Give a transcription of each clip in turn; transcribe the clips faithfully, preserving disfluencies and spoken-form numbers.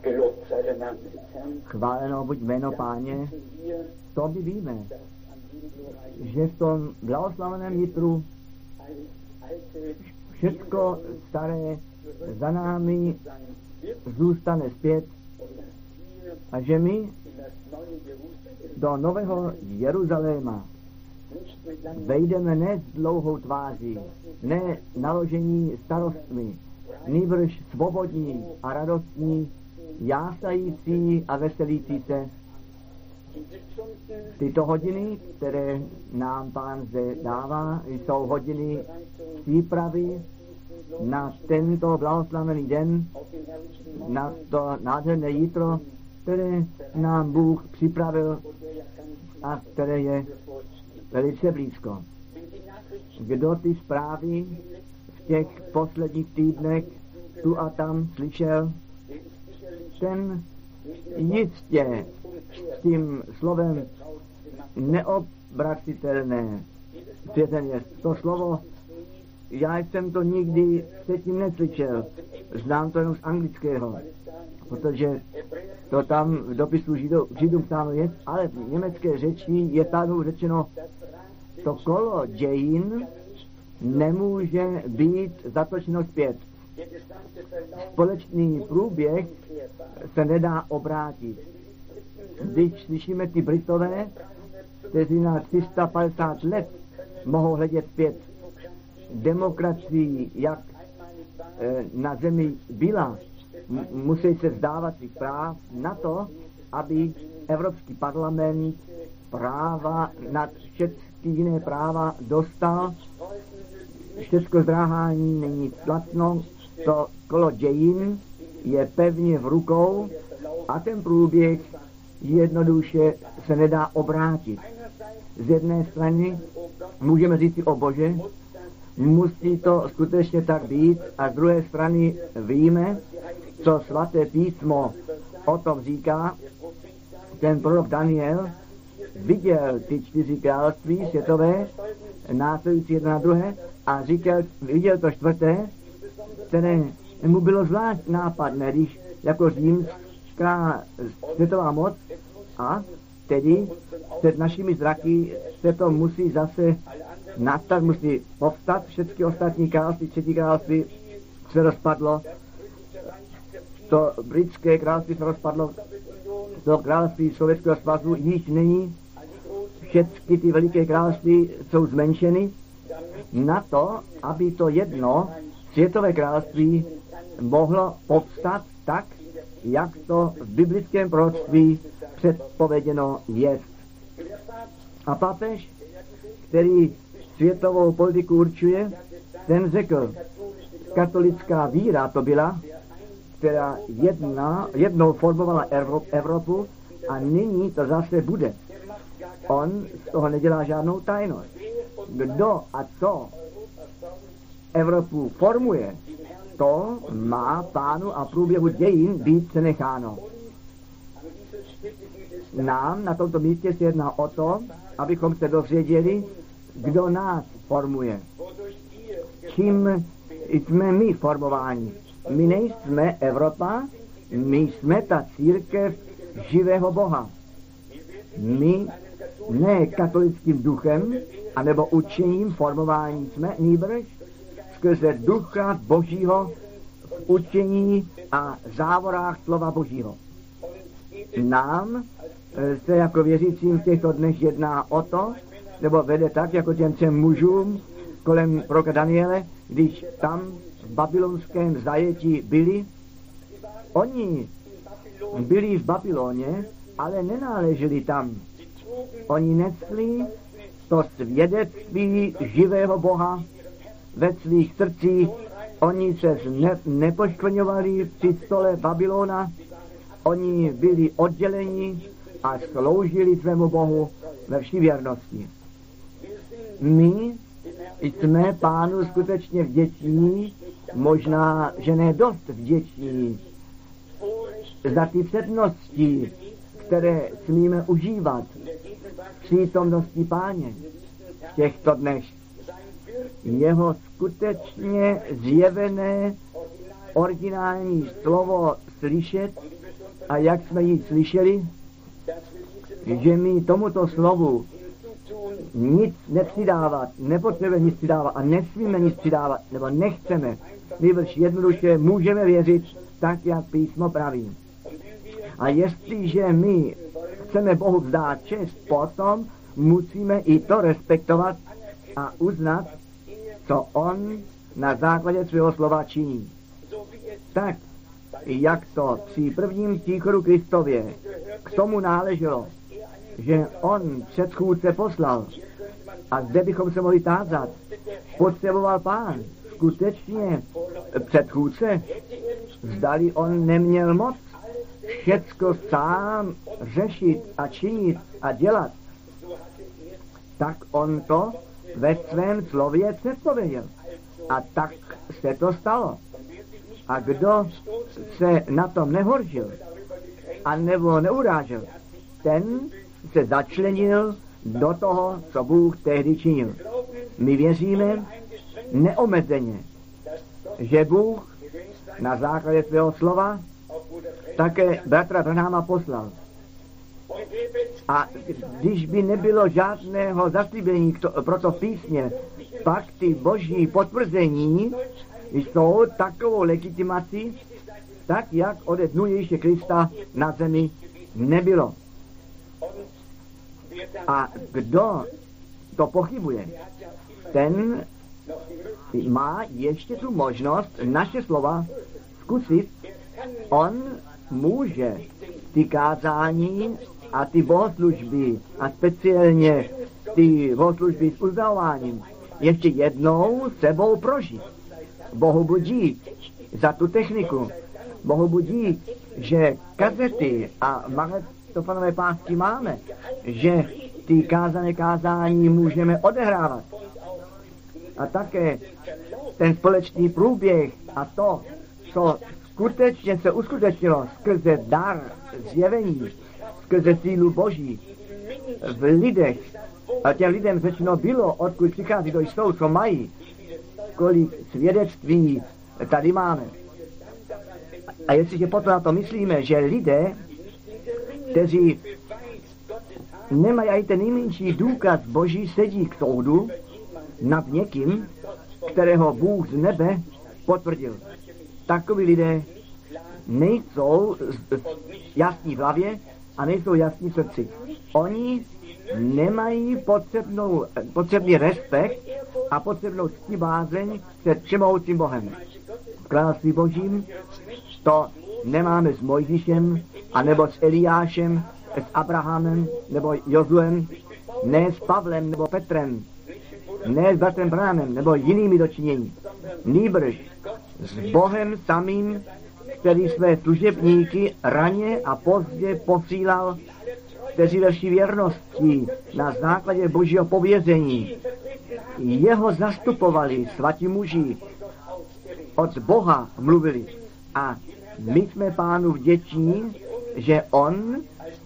Chváleno buď jméno Páně. To my víme, že v tom blahoslaveném jitru všecko staré za námi zůstane zpět a že my do nového Jeruzaléma vejdeme ne s dlouhou tváří, ne naložení starostmi, nýbrž svobodní a radostní, jásající a veselící se. Tyto hodiny, které nám Pán zde dává, jsou hodiny přípravy na tento blahoslavený den, na to nádherné jitro, které nám Bůh připravil a které je velice blízko. Kdo ty zprávy v těch posledních týdnech tu a tam slyšel, ten jistě s tím slovem neobratitelné, ten je to slovo, já jsem to nikdy předtím neslyšel, znám to jenom z anglického, protože to tam v dopisu Židů, Židům psáno je, ale v německé řeči je tady řečeno, to kolo dějin nemůže být zatočeno zpět. Společný průběh se nedá obrátit. Když slyšíme ty Britové, kteří na tři sta padesát let mohou hledět zpět, demokracii, jak e, na zemi byla, m- musí se vzdávat svých práv na to, aby Evropský parlament práva nad všechny jiné práva dostal. Všechno zdráhání není platno, to kolo dějin je pevně v rukou a ten průběh jednoduše se nedá obrátit. Z jedné strany můžeme říct si o Bože, musí to skutečně tak být, a z druhé strany víme, co svaté písmo o tom říká. Ten prorok Daniel viděl ty čtyři království světové, následující jedno na druhé, a říkal, viděl to čtvrté, které mu bylo zvlášť nápadné, když jako římská světová moc, a tedy před našimi zraky se to musí zase nastat, musí povstat, všechny ostatní království, třetí království se rozpadlo, to britské království se rozpadlo, to království Sovětského svazu již není, všechny ty veliké království jsou zmenšeny na to, aby to jedno světové království mohlo povstat tak, jak to v biblickém proroctví předpověděno je. A papež, který světovou politiku určuje, ten řekl, katolická víra to byla, která jedna, jednou formovala Evropu a nyní to zase bude. On z toho nedělá žádnou tajnost. Kdo a co Evropu formuje, to má Pánu a průběhu dějin být přenecháno. Nám na tomto místě se jedná o to, abychom se dozvěděli, kdo nás formuje. Čím jsme my formováni. My nejsme Evropa, my jsme ta církev živého Boha. My ne katolickým duchem, anebo učením formování jsme, nýbrž skrze ducha Božího v učení a závorách slova Božího. Nám se jako věřícím v těchto dnech jedná o to, nebo vede tak, jako těm třem mužům kolem proroka Daniele, když tam v babylonském zajetí byli. Oni byli v Babyloně, ale nenáleželi tam. Oni nesli to svědectví živého Boha ve svých srdcích. Oni se ne, nepoškvrňovali při stole Babylona. Oni byli odděleni a sloužili svému Bohu ve vší věrnosti. My jsme Pánu skutečně vděční, možná, že ne dost vděční za ty přednosti, které smíme užívat v přítomnosti Páně v těchto dnech. Jeho skutečně zjevené originální slovo slyšet A jak jsme ji slyšeli, že my tomuto slovu nic nepřidávat, nepotřebujeme nic přidávat a nesmíme nic přidávat, nebo nechceme. Nejbrž jednoduše můžeme věřit tak, jak písmo praví. A jestliže my chceme Bohu vzdát čest, potom musíme i to respektovat a uznat, co on na základě svého slova činí. Tak, jak to při prvním příchodu Kristově k tomu náleželo, že on předchůdce poslal. A zde bychom se mohli tázat, potřeboval Pán skutečně předchůdce? Zdali on neměl moc všecko sám řešit a činit a dělat? Tak on to ve svém slově předpověděl. A tak se to stalo. A kdo se na tom nehoršil, anebo neurážel, ten se začlenil do toho, co Bůh tehdy činil. My věříme neomezeně, že Bůh na základě svého slova také bratra Branhama poslal. A když by nebylo žádného zaslíbení pro to v písmě, pak ty boží potvrzení jsou takovou legitimací, tak jak ode dnu Ježíše Krista na zemi nebylo. A kdo to pochybuje, ten má ještě tu možnost naše slova zkusit. On může ty kázání a ty bohoslužby a speciálně ty bohoslužby s uznáváním ještě jednou sebou prožít. Bohu budí za tu techniku. Bohu budí, že kazety a magnetofonové pásky máme, že ty kázané kázání můžeme odehrávat. A také ten společný průběh a to, co skutečně se uskutečnilo skrze dar zjevení, skrze sílu Boží v lidech. A těm lidem řečeno bylo, odkud přichází, kdo jsou, co mají, kolik svědectví tady máme. A jestliže potom na to myslíme, že lidé, kteří nemají ani ten nejmenší důkaz Boží, sedí k soudu nad někým, kterého Bůh z nebe potvrdil. Takoví lidé nejsou jasní v hlavě a nejsou jasní v srdci. Oni nemají potřebnou, potřebný respekt a potřebnou ctibázeň před všemohoucím Bohem. V království Božím to nemáme s Mojžíšem, anebo s Eliášem, s Abrahamem, nebo Jozuem, ne s Pavlem, nebo Petrem, ne s bratrem Branhamem, nebo jinými dočinění. Nýbrž s Bohem samým, který své služebníky raně a pozdě posílal, kteří ve vší věrnosti na základě Božího pověření jeho zastupovali svatí muži, od Boha mluvili. A my jsme Pánu vděční, že on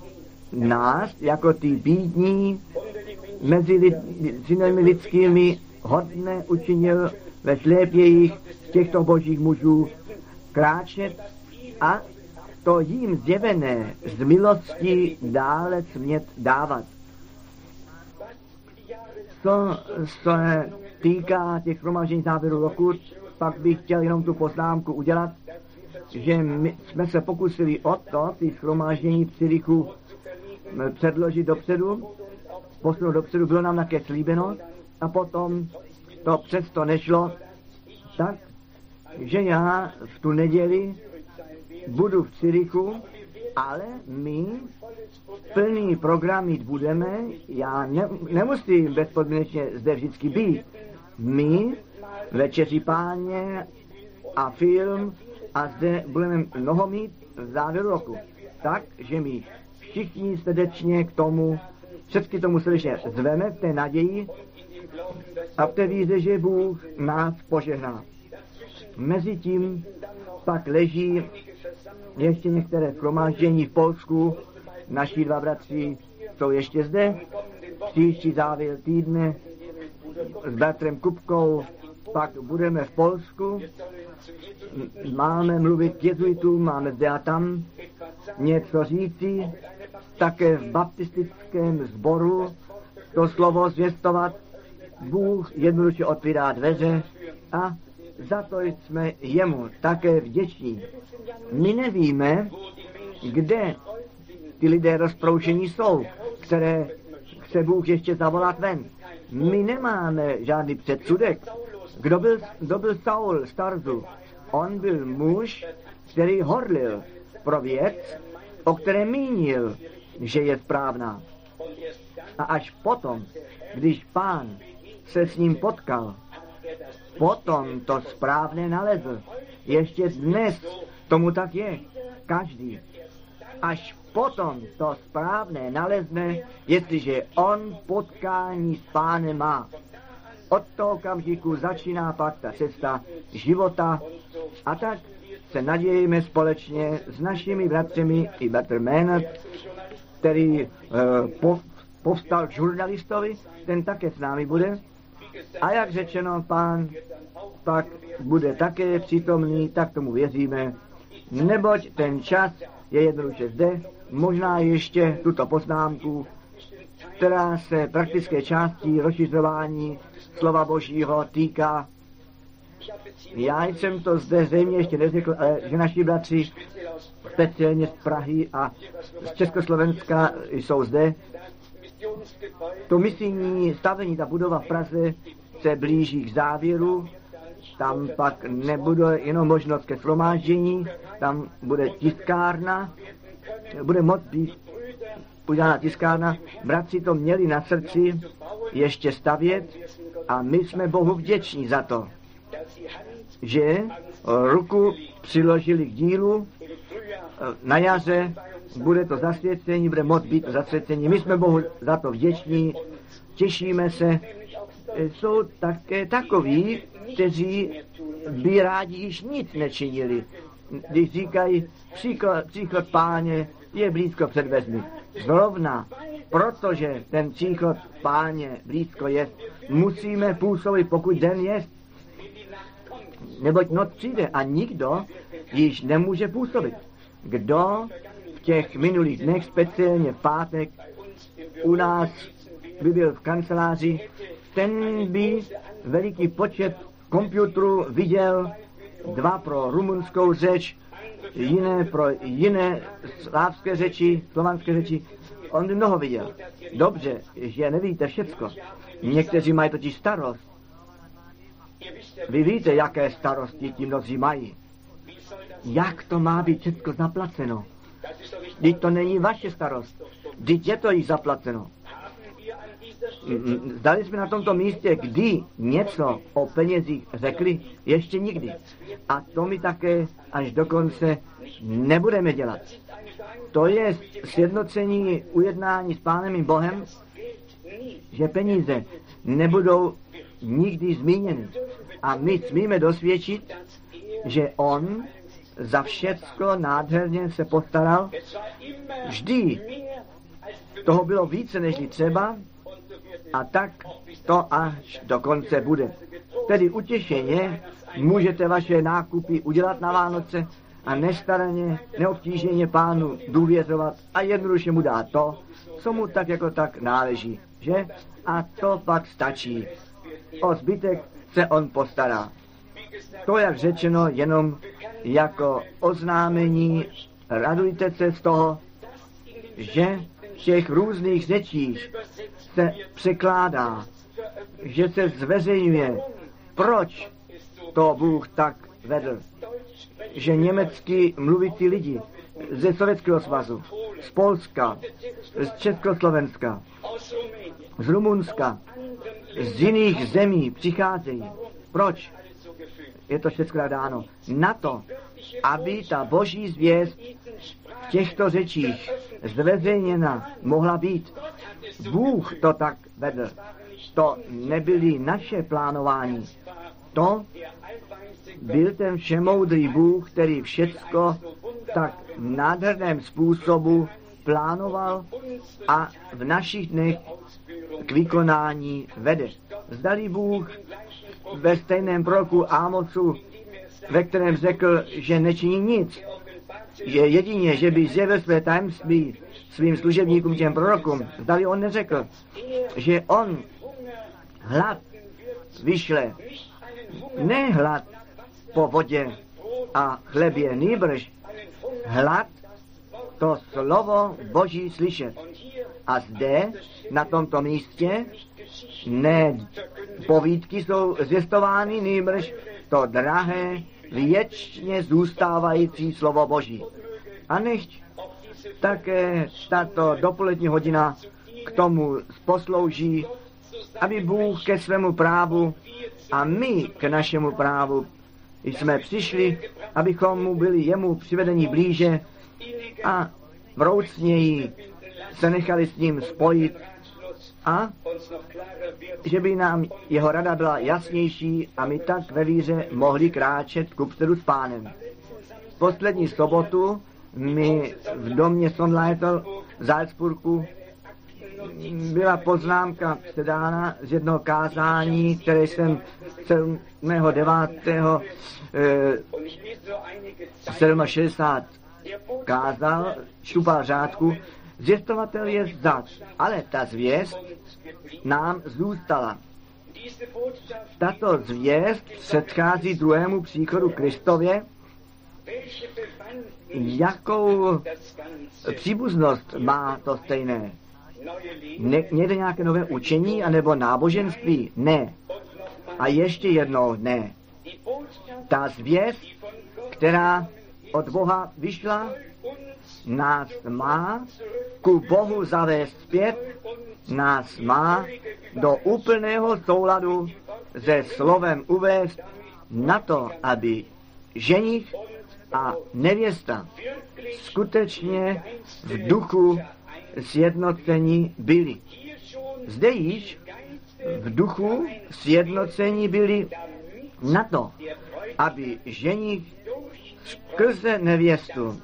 nás jako ty bídní mezi lid, synami lidskými hodně učinil ve šlépějích těchto božích mužů kráčet a to jim zjevené z milosti dále smět dávat. Co se týká těch shromáždění závěru roku, pak bych chtěl jenom tu poznámku udělat, že my jsme se pokusili o to, ty shromáždění v Cirichu předložit dopředu, posunout dopředu, bylo nám také slíbeno a potom to přesto nešlo, tak, že já v tu neděli budu v Cirichu, ale my plný program mít budeme, já ne, nemusím bezpodmínečně zde vždycky být. My, Večeři Páně a film a zde budeme mnoho mít v závěru roku. Tak, že my všichni srdečně k tomu, všechny tomu srdečně zveme v té naději a v té víře, že Bůh nás požehná. Mezitím pak leží ještě některé shromáždění v Polsku. Naši dva bratři jsou ještě zde. Příští závěr týdne s bratrem Kupkou pak budeme v Polsku. Máme mluvit k jezuitům, máme zde a tam. něco říci, také v baptistickém sboru to slovo zvěstovat. Bůh jednoduše otvírá dveře a za to jsme jemu také vděční. My nevíme, kde ty lidé rozproušení jsou, které chce Bůh ještě zavolat ven. My nemáme žádný předsudek. Kdo byl, kdo byl Saul z Tarzu? On byl muž, který horlil pro věc, o které mínil, že je správná. A až potom, když Pán se s ním potkal, potom to správné nalezl. Ještě dnes tomu tak je. Každý. Až potom to správné nalezne, jestliže on potkání s Pánem má. Od toho okamžiku začíná pak ta cesta života a tak se nadějíme společně s našimi bratřemi i bratr Maynard, který e, po, povstal k žurnalistovi, ten také s námi bude. A jak řečeno, Pán pak bude také přítomný, tak tomu věříme, neboť ten čas je jednoduše zde. Možná ještě tuto poznámku, která se praktické části rozšiřování slova Božího týká. Já jsem to zde zřejmě ještě neřekl, ale že naši bratři speciálně z Prahy a z Československa jsou zde. To misijní stavení, ta budova v Praze se blíží k závěru. Tam pak nebude jenom možnost ke shromáždění, tam bude tiskárna, bude moct být udělána tiskárna. Bratři to měli na srdci ještě stavět a my jsme Bohu vděční za to, že ruku přiložili k dílu. Na jaře bude to zasvěcení, bude moct být to zasvěcení. My jsme Bohu za to vděční, těšíme se. Jsou také takoví, kteří by rádi již nic nečinili. Když říkají, příklad, příklad Páně je blízko před dveřmi. Zrovna, protože ten příklad Páně blízko je, musíme působit, pokud den je. Neboť noc přijde a nikdo již nemůže působit. Kdo v těch minulých dnech, speciálně v pátek, u nás by byl v kanceláři, ten by veliký počet komputerů viděl, dva pro rumunskou řeč, jiné pro jiné slávské řeči, slovanské řeči. On by mnoho viděl. Dobře, že nevíte všecko. Někteří mají totiž starost. Vy víte, jaké starosti ti mnozí mají. Jak to má být všecko zaplaceno? Vždyť to není vaše starost. Vždyť je to již zaplaceno. Zdali jsme na tomto místě kdy něco o penězích řekli? Ještě nikdy. A to my také až do konce nebudeme dělat. To je sjednocení, ujednání s Pánem i Bohem, že peníze nebudou nikdy zmíněny. A my smíme dosvědčit, že on za všecko nádherně se postaral. Vždy toho bylo více než třeba a tak to až do konce bude. Tedy utěšeně můžete vaše nákupy udělat na Vánoce a nestaraně, neobtíženě Pánu důvěřovat a jednoduše mu dát to, co mu tak jako tak náleží, že? A to pak stačí. O zbytek se on postará. To, jak řečeno, jenom jako oznámení, radujte se z toho, že v těch různých řečích se překládá, že se zveřejňuje, proč to Bůh tak vedl. Že německy mluvící lidi ze Sovětského svazu, z Polska, z Československa, z Rumunska, z jiných zemí přicházejí. Proč? Je to všechno dáno na to, aby ta boží zvěst v těchto řečích zveřejněna mohla být. Bůh to tak vedl. To nebyly naše plánování. To byl ten všemoudrý Bůh, který všecko tak nádherném způsobu plánoval a v našich dnech k vykonání vede. Zdali Bůh ve stejném proroku Ámosu, ve kterém řekl, že nečiní nic, je jedině, že by zjevil své tajemství svým služebníkům, těm prorokům. Zdali on neřekl, že on hlad vyšle, ne hlad po vodě a chlebě, nýbrž hlad to slovo Boží slyšet. A zde, na tomto místě, ne povídky jsou zvěstovány, nýbrž to drahé, věčně zůstávající slovo Boží. A nechť také tato dopolední hodina k tomu poslouží, aby Bůh ke svému právu a my k našemu právu jsme přišli, abychom mu byli jemu přivedeni blíže a vroucněji se nechali s ním spojit a že by nám jeho rada byla jasnější a my tak ve víře mohli kráčet kupředu s Pánem. Poslední sobotu mi v domě Sonnleitner v Salzburgu byla poznámka předána z jednoho kázání, které jsem sedmého devátého šedesát sedm kázal, šupal řádku. Zvěstovatel je vzat, ale ta zvěst nám zůstala. Tato zvěst předchází druhému příchodu Kristově. Jakou příbuznost má to stejné? Ne, někde nějaké nové učení anebo náboženství? Ne. A ještě jednou ne. Ta zvěst, která od Boha vyšla, nás má ku Bohu zavést zpět, nás má do úplného souladu se slovem uvést na to, aby ženich a nevěsta skutečně v duchu sjednocení byli. Zde již v duchu sjednocení byli na to, aby ženich skrze nevěstu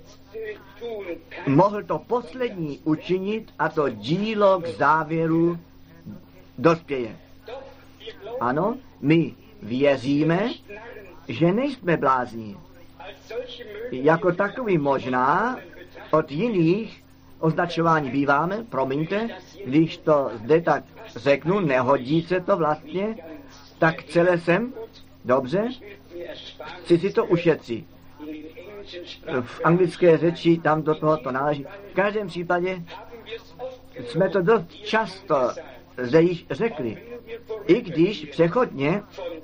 mohl to poslední učinit a to dílo k závěru dospěje. Ano, my věříme, že nejsme blázní. Jako takový možná od jiných označování býváme, promiňte, když to zde tak řeknu, nehodí se to vlastně, tak celé jsem, dobře, chci si to ušetřit. V anglické řeči tam do toho to náleží. V každém případě jsme to dost často zde již řekli. I když přechodně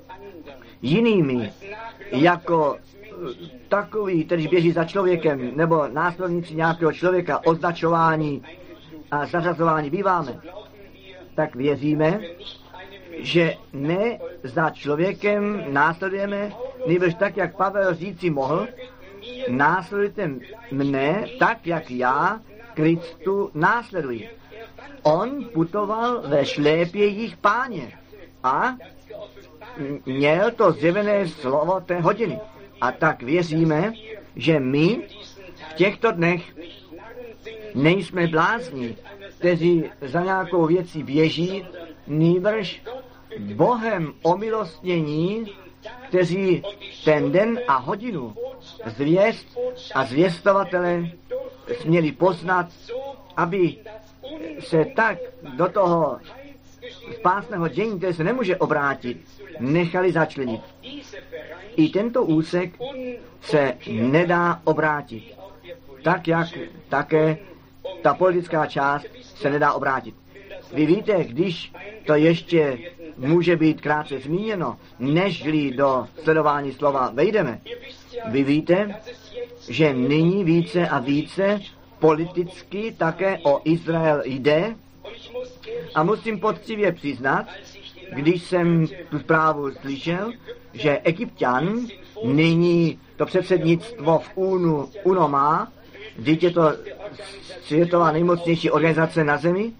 jinými, jako takový, který běží za člověkem, nebo následníci nějakého člověka, označování a zařazování býváme, tak věříme, že ne za člověkem následujeme, nebož tak, jak Pavel říci mohl, následujte mne tak, jak já Kristu následuji. On putoval ve šlépějích Páně a měl to zjevené slovo té hodiny. A tak věříme, že my v těchto dnech nejsme blázni, kteří za nějakou věcí běží, nýbrž Bohem omilostnění, kteří ten den a hodinu zvěst a zvěstovatele směli poznat, aby se tak do toho spásného dění, které se nemůže obrátit, nechali začlenit. I tento úsek se nedá obrátit. Tak, jak také ta politická část se nedá obrátit. Vy víte, když to ještě může být krátce zmíněno, nežli do sledování slova vejdeme. Vy víte, že nyní více a více politicky také o Izrael jde a musím poctivě přiznat, když jsem tu zprávu slyšel, že Egypťan nyní to předsednictvo v únu, UNO má, vždyť je to světová nejmocnější organizace na zemi,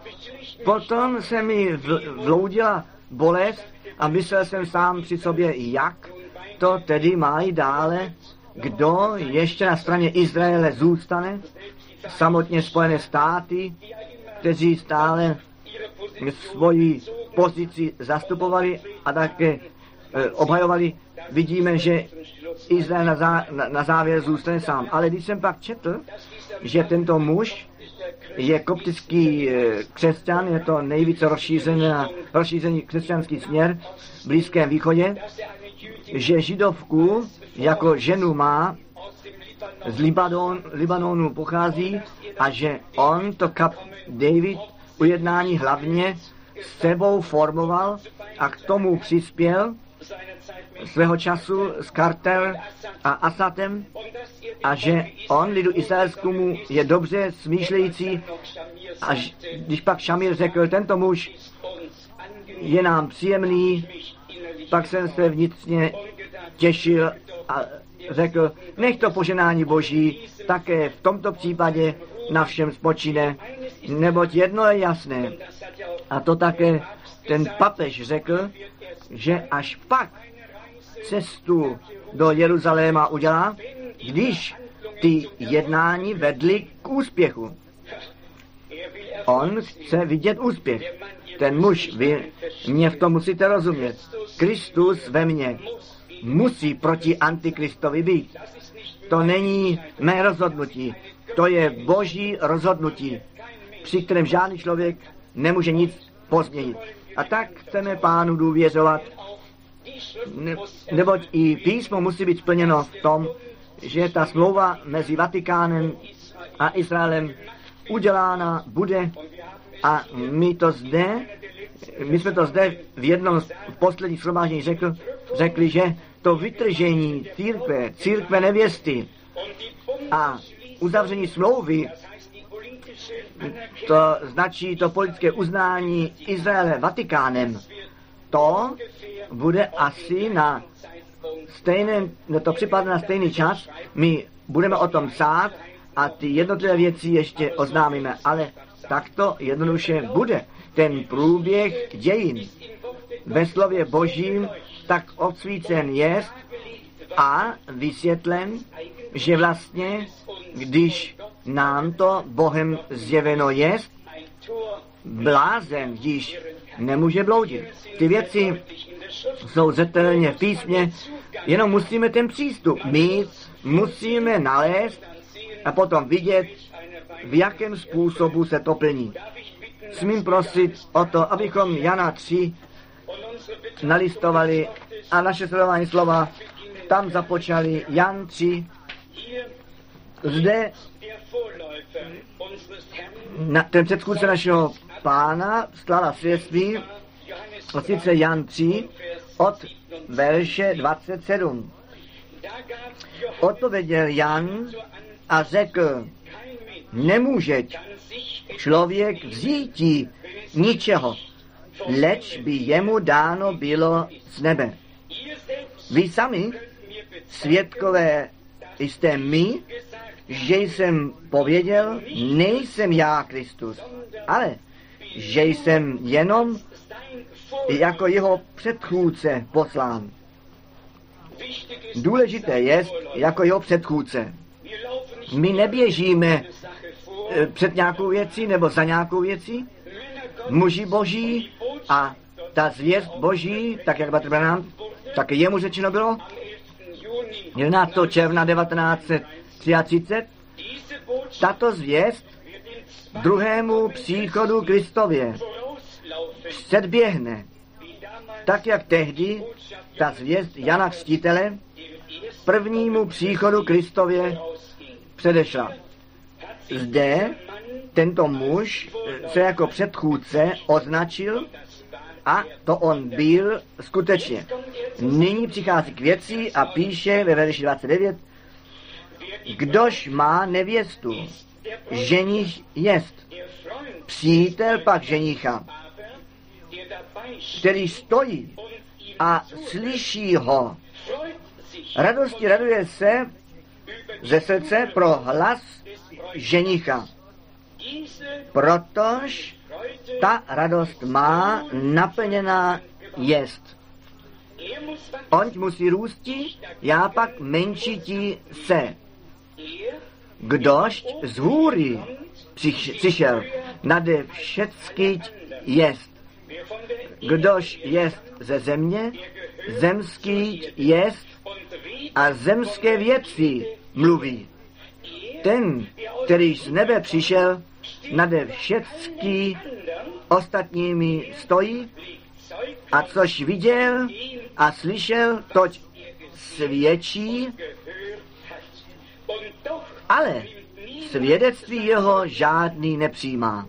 potom se mi vloudila bolest a myslel jsem sám při sobě, jak to tedy má i dále, kdo ještě na straně Izraele zůstane, samotně Spojené státy, kteří stále svoji pozici zastupovali a také obhajovali, vidíme, že Izrael na, zá, na, na závěr zůstane sám. Ale když jsem pak četl, že tento muž je koptický křesťan, je to nejvíce rozšířený, rozšířený křesťanský směr v Blízkém východě, že židovku jako ženu má, z Libanon, Libanonu pochází a že on to kap David ujednání hlavně s sebou formoval a k tomu přispěl svého času s Carter a Asatem a že on lidu izraelskému je dobře smýšlející a když pak Šamír řekl, tento muž je nám příjemný, pak jsem se vnitřně těšil a řekl, nech to poženání Boží také v tomto případě na všem spočine, neboť jedno je jasné. A to také ten papež řekl, že až pak cestu do Jeruzaléma udělá, když ty jednání vedly k úspěchu. On chce vidět úspěch. Ten muž, vy mě v tom musíte rozumět. Kristus ve mně musí proti Antikristovi být. To není mé rozhodnutí. To je Boží rozhodnutí, při kterém žádný člověk nemůže nic pozměnit. A tak chceme Pánu důvěřovat, ne, neboť i písmo musí být splněno v tom, že ta smlouva mezi Vatikánem a Izraelem udělána bude a my to zde, my jsme to zde v jednom z posledních shromáždění řekl, řekli, že to vytržení církve, církve nevěsty a uzavření smlouvy, to značí to politické uznání Izraele Vatikánem, to bude asi na stejném, to připadne na stejný čas, my budeme o tom psát a ty jednotlivé věci ještě oznámíme, ale tak to jednoduše bude. Ten průběh dějin ve slově Božím tak odsvícen je a vysvětlen, že vlastně, když nám to Bohem zjeveno je, blázen již nemůže bloudit. Ty věci jsou zřetelně v písmě, jenom musíme ten přístup mít, musíme nalézt a potom vidět, v jakém způsobu se to plní. Smím prosit o to, abychom Jana tři nalistovali a naše sledování slova tam započali. Jan tři. Zde na, ten předchůdce našeho Pána skládá svědectví, a sice Jan tři od verše dvacet sedm. Odpověděl Jan a řekl, nemůže člověk vzíti ničeho, leč by jemu dáno bylo z nebe. Vy sami, svědkové, jste my, že jsem pověděl, nejsem já Kristus, ale že jsem jenom jako jeho předchůdce poslán. Důležité je, jako jeho předchůdce. My neběžíme před nějakou věcí nebo za nějakou věcí. Muži Boží a ta zvěst Boží, tak jak Bratr Branham, tak jemu řečeno bylo, jedenáctého června devatenáct set třicet tři, tato zvěst druhému příchodu Kristově předběhne, tak jak tehdy ta zvěst Jana Křtitele prvnímu příchodu Kristově předešla. Zde tento muž se jako předchůdce označil a to on byl skutečně. Nyní přichází k věci a píše ve verši dvacet devět, kdož má nevěstu, ženich jest, přítel pak ženicha, který stojí a slyší ho. Radosti raduje se ze srdce pro hlas ženicha. Protož ta radost má naplněná jest. On musí růsti, já pak menšití se. Kdož z hůry přišel, nade všecky jest. Kdož jest ze země, zemský jest a zemské věci mluví. Ten, který z nebe přišel, nade všecky ostatními stojí a což viděl a slyšel, toť svědčí, ale svědectví jeho žádný nepřijímá.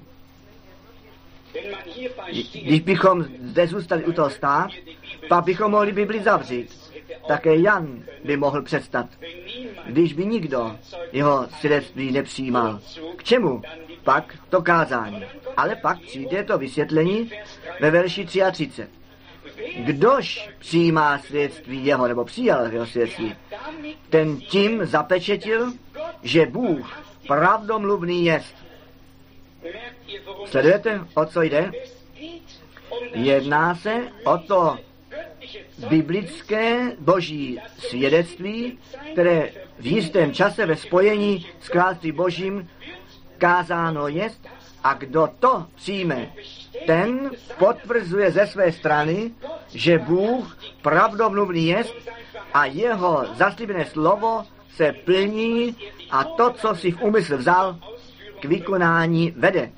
Když bychom zde zůstali u toho stát, pak bychom mohli Bibli zavřít. Také Jan by mohl přestat, když by nikdo jeho svědectví nepřijímal. K čemu? Pak to kázání. Ale pak přijde to vysvětlení ve verši třicet tři. Kdož přijímá svědectví jeho, nebo přijal jeho svědectví, ten tím zapečetil, že Bůh pravdomluvný jest. Sledujete, o co jde? Jedná se o to biblické boží svědectví, které v jistém čase ve spojení s královstvím božím kázáno jest, a kdo to přijme, ten potvrzuje ze své strany, že Bůh pravdomluvný jest a jeho zaslíbené slovo se plní a to, co si v úmysl vzal, k vykonání vede.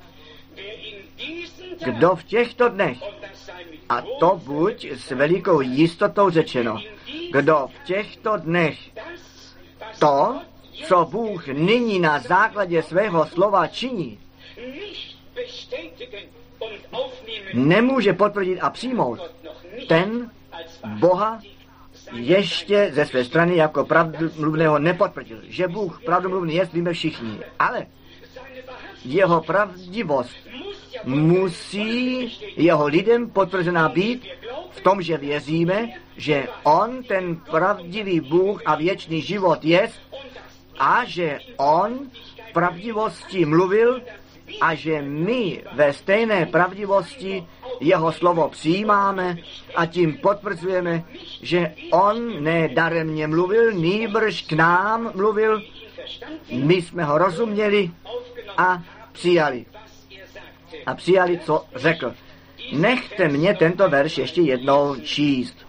Kdo v těchto dnech, a to buď s velikou jistotou řečeno, kdo v těchto dnech to, co Bůh nyní na základě svého slova činí, nemůže potvrdit a přijmout, ten Boha ještě ze své strany jako pravdomluvného nepotvrdil. Že Bůh pravdomluvný jest, víme všichni, ale jeho pravdivost musí jeho lidem potvrzená být v tom, že věříme, že on, ten pravdivý Bůh a věčný život jest a že on pravdivosti mluvil a že my ve stejné pravdivosti jeho slovo přijímáme a tím potvrzujeme, že on ne daremně mluvil, nýbrž k nám mluvil, my jsme ho rozuměli a přijali. A přijali, co řekl. Nechte mě tento verš ještě jednou číst.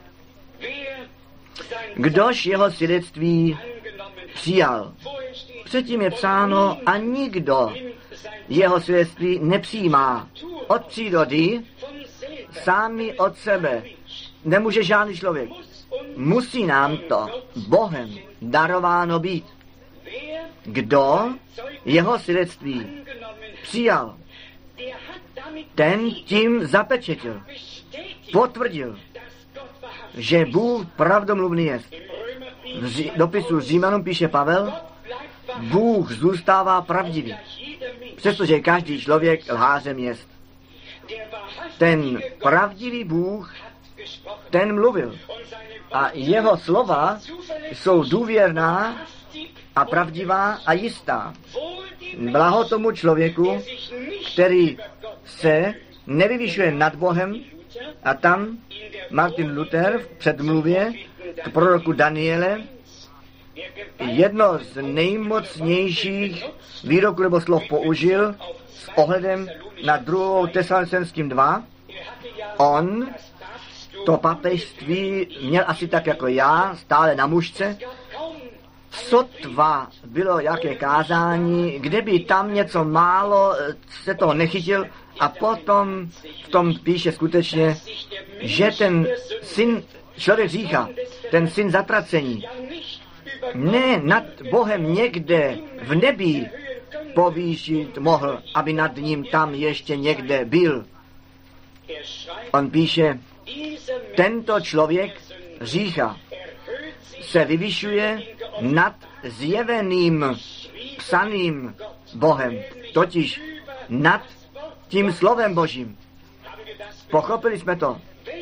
Kdož jeho svědectví přijal. Předtím je psáno a nikdo jeho svědectví nepřijímá. Od přírody, sami od sebe. Nemůže žádný člověk. Musí nám to Bohem darováno být. Kdo jeho svědectví přijal, ten tím zapečetil, potvrdil, že Bůh pravdomluvný jest. V dopisu Římanům píše Pavel, Bůh zůstává pravdivý, přestože každý člověk lhářem jest. Ten pravdivý Bůh, ten mluvil. A jeho slova jsou důvěrná a pravdivá a jistá. Blaho tomu člověku, který se nevyvyšuje nad Bohem, a tam Martin Luther v předmluvě k proroku Daniele jedno z nejmocnějších výroků nebo slov použil s ohledem na druhou Tesalonickým dva. On to papežství měl asi tak jako já, stále na mužce. Sotva bylo jaké kázání, kde by tam něco málo se toho nechytil a potom v tom píše skutečně, že ten syn, člověk říká, ten syn zatracení, ne nad Bohem někde v nebi povýšit mohl, aby nad ním tam ještě někde byl. On píše, tento člověk říká, se vyvyšuje nad zjeveným, psaným Bohem, totiž nad tím slovem Božím. Pochopili jsme to.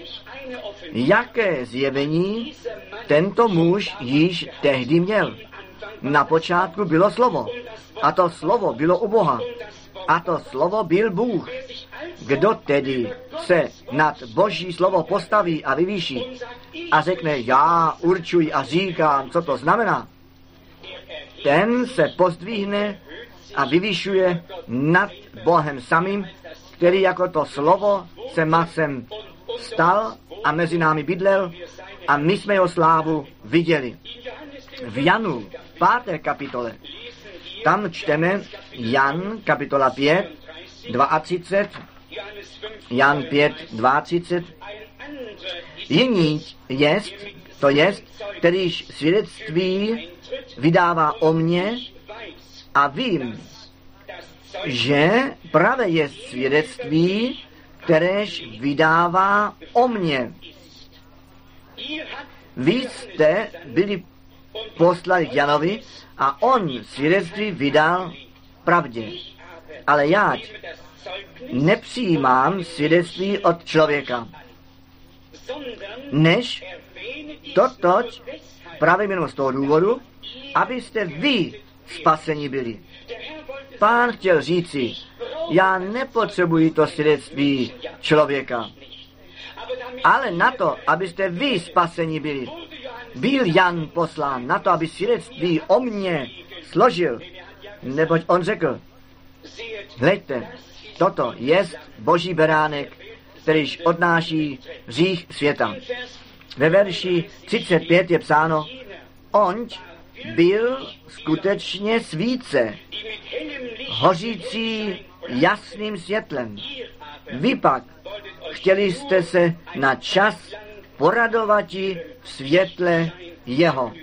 Jaké zjevení tento muž již tehdy měl? Na počátku bylo slovo. A to slovo bylo u Boha. A to slovo byl Bůh. Kdo tedy se nad Boží slovo postaví a vyvýší a řekne, já určuji a říkám, co to znamená, ten se pozdvihne a vyvyšuje nad Bohem samým, který jako to slovo se masem stal a mezi námi bydlel a my jsme jeho slávu viděli. V Janu, v páté kapitole, tam čteme Jan, kapitola pět, třicet dva, Jan pět, třicet dva. Jiný jest, to jest, kterýž svědectví vydává o mně a vím, že pravé je svědectví, kteréž vydává o mně. Vy jste byli poslali k Janovi a on svědectví vydal pravdě. Ale já nepřijímám svědectví od člověka, než totož právě jenom z toho důvodu, abyste vy spaseni byli. Pán chtěl říci, já nepotřebuji to svědectví člověka, ale na to, abyste vy spaseni byli. Byl Jan poslán na to, aby svědectví o mně složil, neboť on řekl, hleďte, toto jest Boží beránek, kterýž odnáší hřích světa. Ve verši třicet pět je psáno, onť byl skutečně svíce, hořící jasným světlem. Vy pak chtěli jste se na čas poradovati v světle jeho.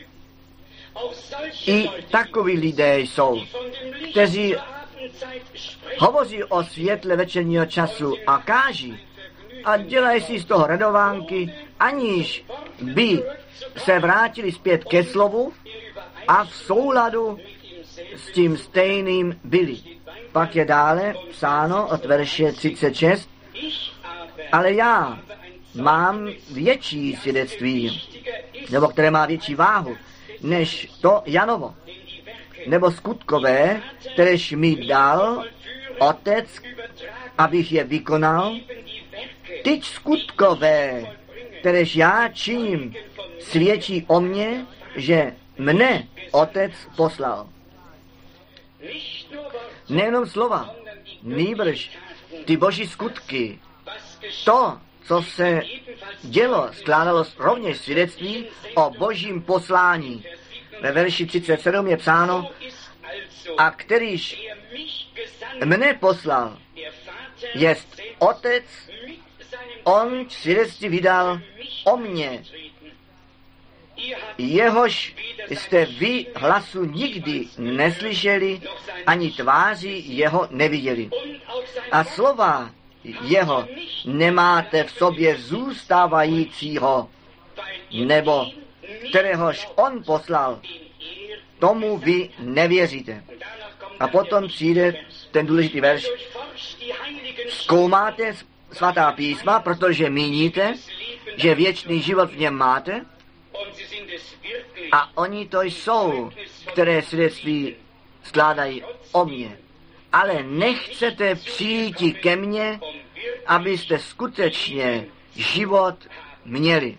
I takoví lidé jsou, kteří hovoří o světle večerního času a káží a dělají si z toho radovánky, aniž by se vrátili zpět ke slovu a v souladu s tím stejným byli. Pak je dále psáno od verše třicet šest, ale já mám větší svědectví, nebo které má větší váhu, než to Janovo, nebo skutkové, kteréž mi dal Otec, abych je vykonal. Tyč skutkové, kteréž já činím, svědčí o mně, že mne Otec poslal. Nejenom slova, nýbrž ty boží skutky, to, co se dělo, skládalo rovněž svědectví o božím poslání. Ve verši třicet sedm je psáno, a kterýž mne poslal, jest Otec, on svědectví vydal o mně. Jehož jste vy hlasu nikdy neslyšeli, ani tváři jeho neviděli. A slova jeho nemáte v sobě zůstávajícího, nebo kteréhož on poslal, tomu vy nevěříte. A potom přijde ten důležitý verš. Zkoumáte svatá písma, protože míníte, že věčný život v něm máte, a oni to jsou, které svědectví skládají o mně. Ale nechcete přijít ke mně, abyste skutečně život měli.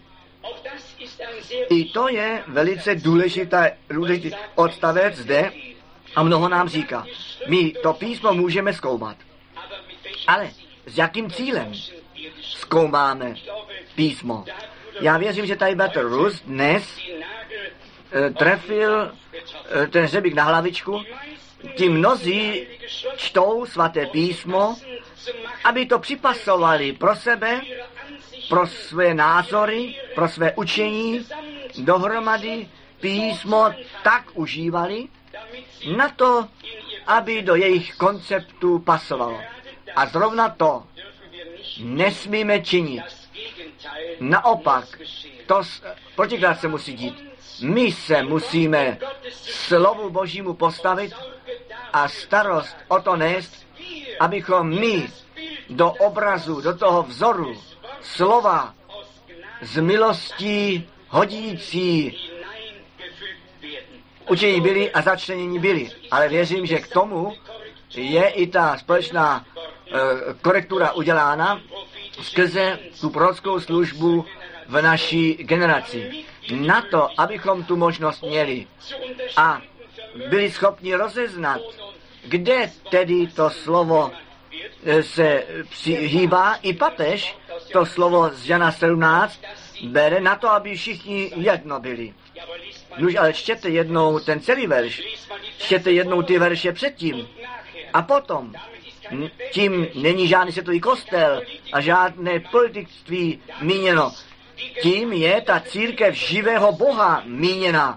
I to je velice důležitý, důležitý odstavec zde a mnoho nám říká. My to písmo můžeme zkoumat. Ale s jakým cílem zkoumáme písmo? Já věřím, že tady Bratr Rus dnes e, trefil e, ten hřebík na hlavičku. Ti mnozí čtou svaté písmo, aby to připasovali pro sebe, pro své názory, pro své učení, dohromady písmo tak užívali, na to, aby do jejich konceptů pasovalo. A zrovna to nesmíme činit. Naopak, to protiklad se musí dít. My se musíme slovu Božímu postavit a starost o to nést, abychom my do obrazu, do toho vzoru slova z milostí hodící učení byli a začlenění byli. Ale věřím, že k tomu je i ta společná e, korektura udělána skrze tu prorockou službu v naší generaci. Na to, abychom tu možnost měli a byli schopni rozeznat, kde tedy to slovo se hýbá, i patež to slovo z Jana sedmnáct bere na to, aby všichni jedno byli. Nuž, ale čtěte jednou ten celý verš, čtěte jednou ty verše předtím a potom. Tím není žádný světový kostel a žádné politictví míněno. Tím je ta církev živého Boha míněna.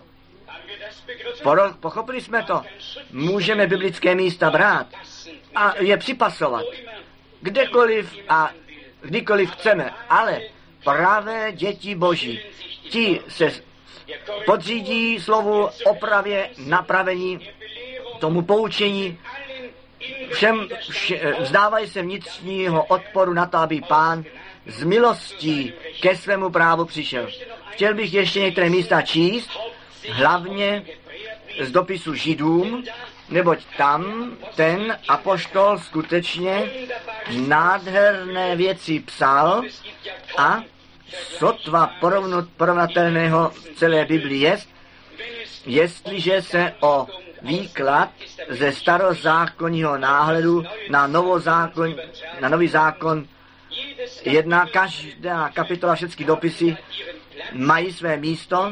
Pochopili jsme to? Můžeme biblické místa brát a je připasovat. Kdekoliv a kdykoliv chceme, ale pravé děti Boží, ti se podřídí slovu opravě, napravení, tomu poučení, všem vše, vzdávají se vnitřního odporu na to, aby Pán z milostí ke svému právu přišel. Chtěl bych ještě některé místa číst, hlavně z dopisu Židům, neboť tam ten apoštol skutečně nádherné věci psal a sotva porovnatelného v celé Biblii jest, jestliže se o výklad ze starozákonního náhledu na, novozákon, na nový zákon jedna, každá kapitola, všechny dopisy mají své místo.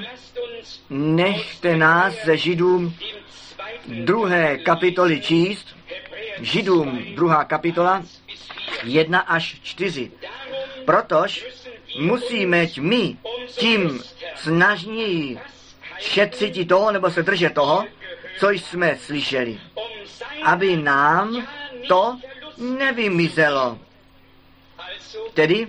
Nechte nás ze Židům druhé kapitoly číst. Židům druhá kapitola jedna až čtyři. Protož musíme my tím snažněji šetřit toho, nebo se držet toho, co jsme slyšeli, aby nám to nevymizelo. Tedy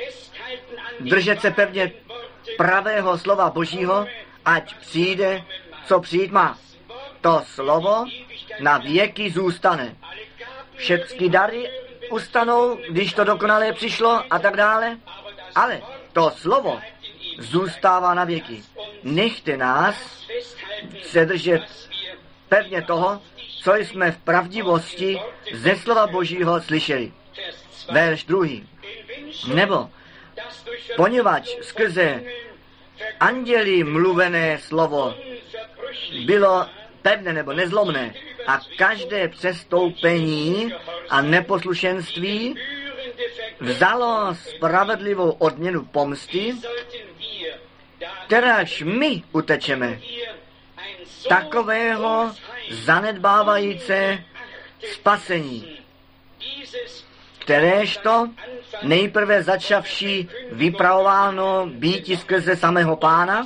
držet se pevně pravého slova Božího, ať přijde, co přijít má. To slovo na věky zůstane. Všechny dary ustanou, když to dokonale přišlo a tak dále, ale to slovo zůstává na věky. Nechte nás se držet pevně toho, co jsme v pravdivosti ze slova Božího slyšeli. Verš druhý. Nebo, poněvadž skrze anděli mluvené slovo bylo pevné nebo nezlomné a každé přestoupení a neposlušenství vzalo spravedlivou odměnu pomsty, kteráž my utečeme. Takového zanedbávajíce spasení, kteréžto nejprve začavší vypravováno býti skrze samého Pána,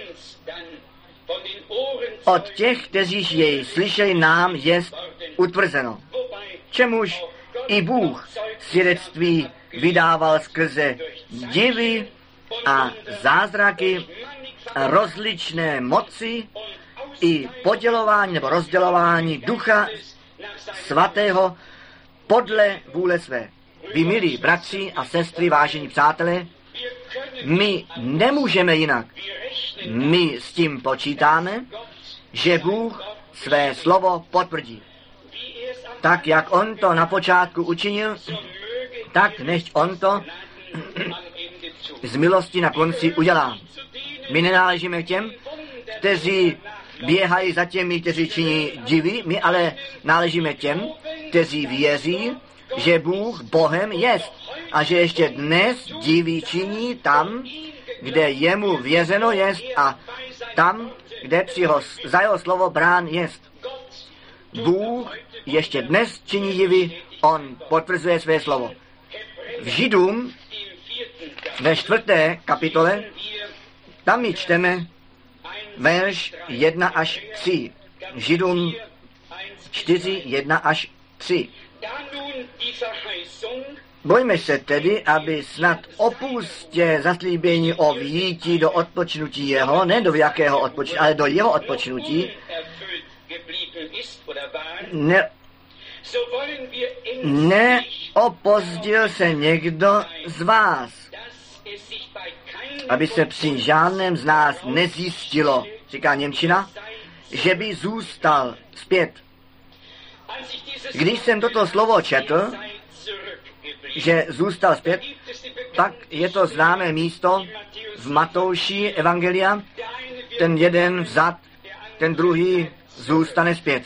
od těch, kteříž jej slyšeli, nám jest utvrzeno. Čemuž i Bůh svědectví vydával skrze divy a zázraky a rozličné moci i podělování nebo rozdělování Ducha Svatého podle vůle své. Vy, milí bratři a sestry, vážení přátelé, my nemůžeme jinak. My s tím počítáme, že Bůh své slovo potvrdí. Tak, jak on to na počátku učinil, tak nechť on to z milosti na konci udělá. My nenáležíme k těm, kteří běhají za těmi, kteří činí divy, my ale náležíme těm, kteří věří, že Bůh Bohem jest a že ještě dnes divy činí tam, kde jemu věřeno jest a tam, kde při jeho, za jeho slovo brán jest. Bůh ještě dnes činí divy, on potvrzuje své slovo. V Židům ve čtvrté kapitole tam my čteme verš jedna až tři. Židům čtyři, jedna až tři. Bojme se tedy, aby snad opustě zaslíbení o vyjítí do odpočnutí jeho, ne do jakého odpočnutí, ale do jeho odpočnutí, ne, neopozdil se někdo z vás, aby se při žádném z nás nezjistilo, říká němčina, že by zůstal zpět. Když jsem toto slovo četl, že zůstal zpět, tak je to známé místo v Matouši evangelia, ten jeden vzad, ten druhý zůstane zpět.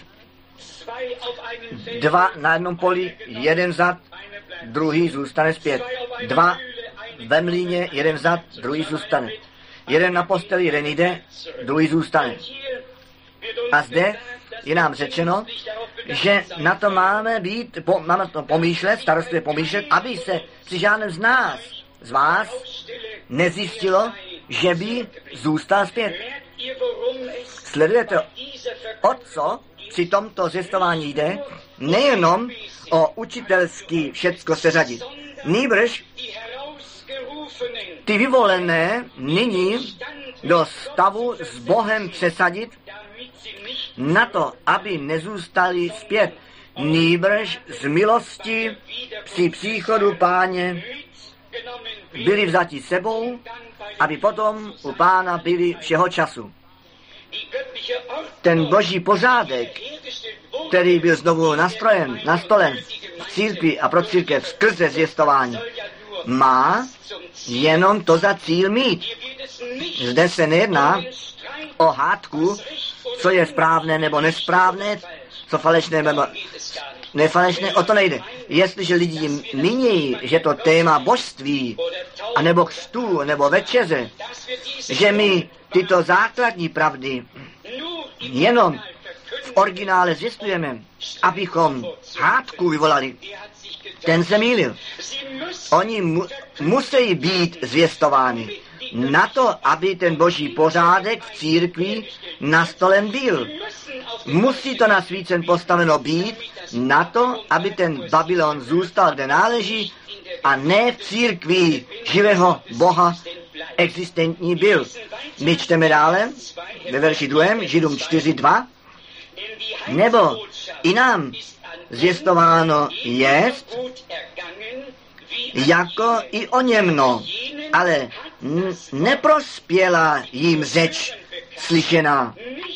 Dva na jednom poli, jeden vzad, druhý zůstane zpět. Dva ve mlýně, jeden vzad, druhý zůstane. Jeden na posteli, jeden jde, druhý zůstane. A zde je nám řečeno, že na to máme být, po, máme to pomýšlet, starostlivě pomýšlet, aby se při žádném z nás, z vás, nezjistilo, že by zůstal zpět. Sledujete, o co při tomto zvěstování jde? Nejenom o učitelský všecko seřadit. Nýbrž ty vyvolené nyní do stavu s Bohem přesadit na to, aby nezůstali zpět. Nýbrž z milosti při příchodu Páně byli vzati sebou, aby potom u Pána byli všeho času. Ten boží pořádek, který byl znovu nastrojen, nastolen v církvi a pro církev skrze zvěstování, má jenom to za cíl mít. Zde se nejedná o hádku, co je správné nebo nesprávné, co falešné nebo nefalešné, o to nejde. Jestliže lidi mínějí, že to téma božství, anebo křtu, nebo večeře, že my tyto základní pravdy jenom v originále zvěstujeme, abychom hádku vyvolali, ten se mýlil. Oni mu, musí být zvěstováni na to, aby ten boží pořádek v církvi nastolen byl. Musí to na svícen postaveno být na to, aby ten Babylon zůstal, kde náleží, a ne v církvi živého Boha existentní byl. My čteme dále ve verši druhém, Židům čtyři dva, nebo i nám zvěstováno jest, jako i o němno, ale n- neprospěla jim řeč slyšená.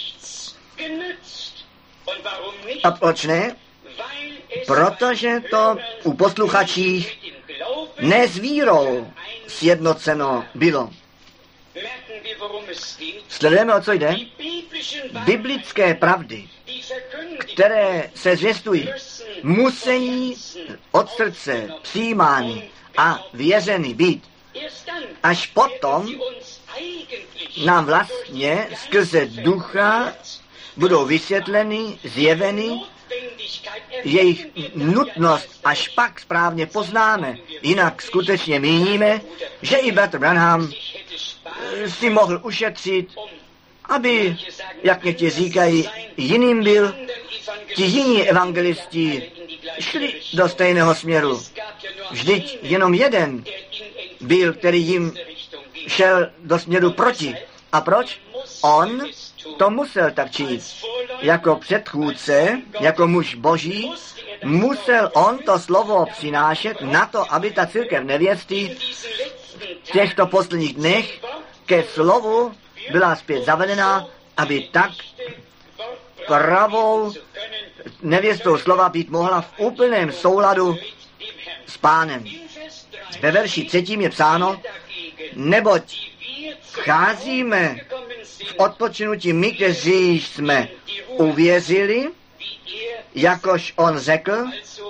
A proč ne? Protože to u posluchačích ne s vírou sjednoceno bylo. Sledujeme, o co jde? Biblické pravdy, které se zvěstují, musí od srdce přijímány a věřeny být. Až potom nám vlastně skrze ducha budou vysvětleny, zjeveny, jejich nutnost až pak správně poznáme. Jinak skutečně míníme, že i bratr Branham si mohl ušetřit, aby, jak někteří říkají, jiným byl, ti jiní evangelisti šli do stejného směru. Vždyť jenom jeden byl, který jim šel do směru proti. A proč? On to musel tak činit. Jako předchůdce, jako muž boží, musel on to slovo přinášet na to, aby ta církev nevěsty v těchto posledních dnech ke slovu byla zpět zavedená, aby tak pravou nevěstou slova být mohla v úplném souladu s Pánem. Ve verši třetím je psáno, neboť vcházíme v odpočinutí my, kteří jsme uvěřili, jakož on řekl,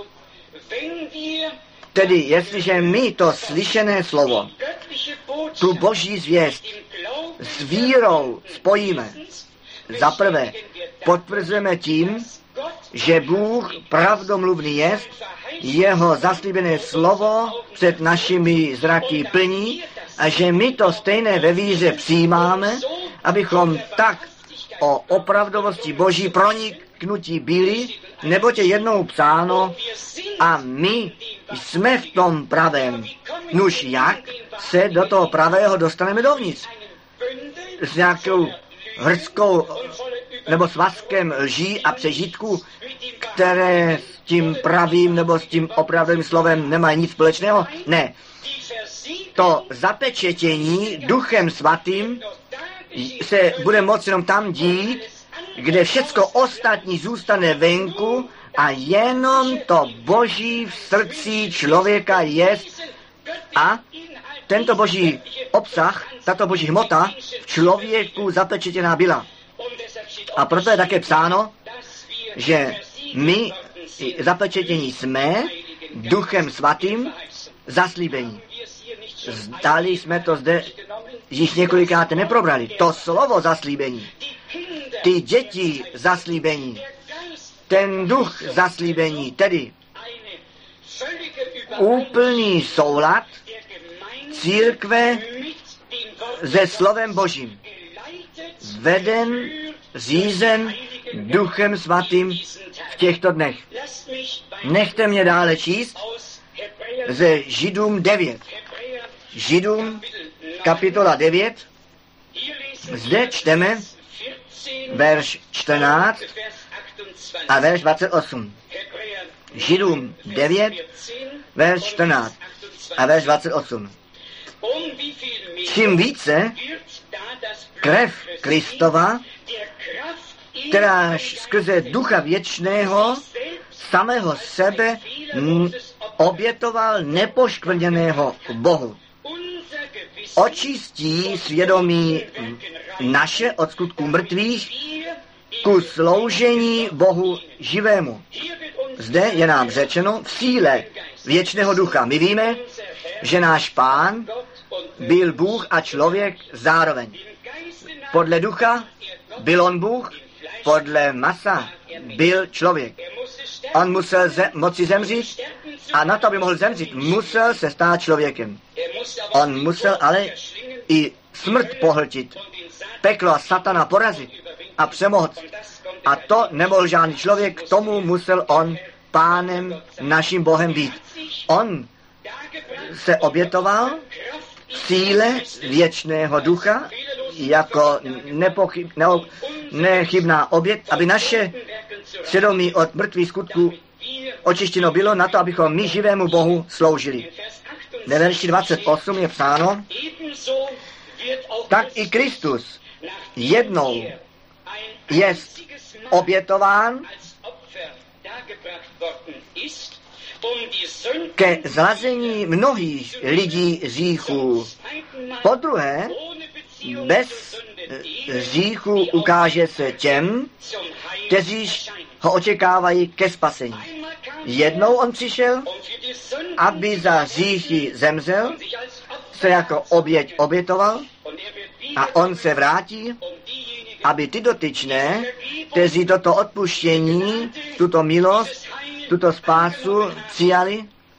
tedy jestliže my to slyšené slovo, tu boží zvěst s vírou spojíme, zaprvé potvrzujeme tím, že Bůh pravdomluvný jest, jeho zaslíbené slovo před našimi zraky plní a že my to stejné ve víře přijímáme, abychom tak o opravdovosti Boží proniknutí byli, neboť je jednou psáno a my jsme v tom pravém. Nuž jak se do toho pravého dostaneme dovnitř? S nějakou hrskou nebo svazkem lží a přežitku, které s tím pravým nebo s tím opravdovým slovem nemají nic společného? Ne. To zapečetění Duchem Svatým se bude moci jenom tam dít, kde všecko ostatní zůstane venku a jenom to Boží v srdci člověka jest a tento Boží obsah, tato Boží hmota v člověku zapečetěná byla. A proto je také psáno, že my zapečetění jsme Duchem Svatým zaslíbení. Zdali jsme to zde již několikrát neprobrali. To slovo zaslíbení, ty děti zaslíbení, ten duch zaslíbení, tedy úplný soulad církve se slovem Božím, veden, řízen Duchem Svatým v těchto dnech. Nechte mě dále číst ze Židům devět. Židům kapitola devět. Zde čteme verš čtrnáct a verš dvacet osm. Židům devět, verš čtrnáct a verš dvacet osm. Čím více krev Kristova, kteráž skrze Ducha věčného samého sebe m, obětoval nepoškvrněného Bohu, očistí svědomí naše od skutků mrtvých ku sloužení Bohu živému. Zde je nám řečeno v síle věčného ducha. My víme, že náš Pán byl Bůh a člověk zároveň. Podle ducha byl on Bůh, podle masa byl člověk. On musel ze- moci zemřít a na to, aby mohl zemřít, musel se stát člověkem. On musel ale i smrt pohltit, peklo a satana porazit a přemoct. A to nemohl žádný člověk, k tomu musel on Pánem, naším Bohem být. On se obětoval v síle věčného ducha jako nepochyb, ne, nechybná oběť, aby naše svědomí od mrtvých skutků očištěno bylo na to, abychom my živému Bohu sloužili. Ve verši dvacet osm je psáno, tak i Kristus jednou je obětován ke zlazení mnohých lidí z hříchů. Po druhé, bez hříchu ukáže se těm, kteří ho očekávají ke spasení. Jednou on přišel, aby za hříchy zemřel, se jako oběť obětoval a on se vrátí, aby ty dotyčné, kteří toto odpuštění, tuto milost, tuto spásu přijali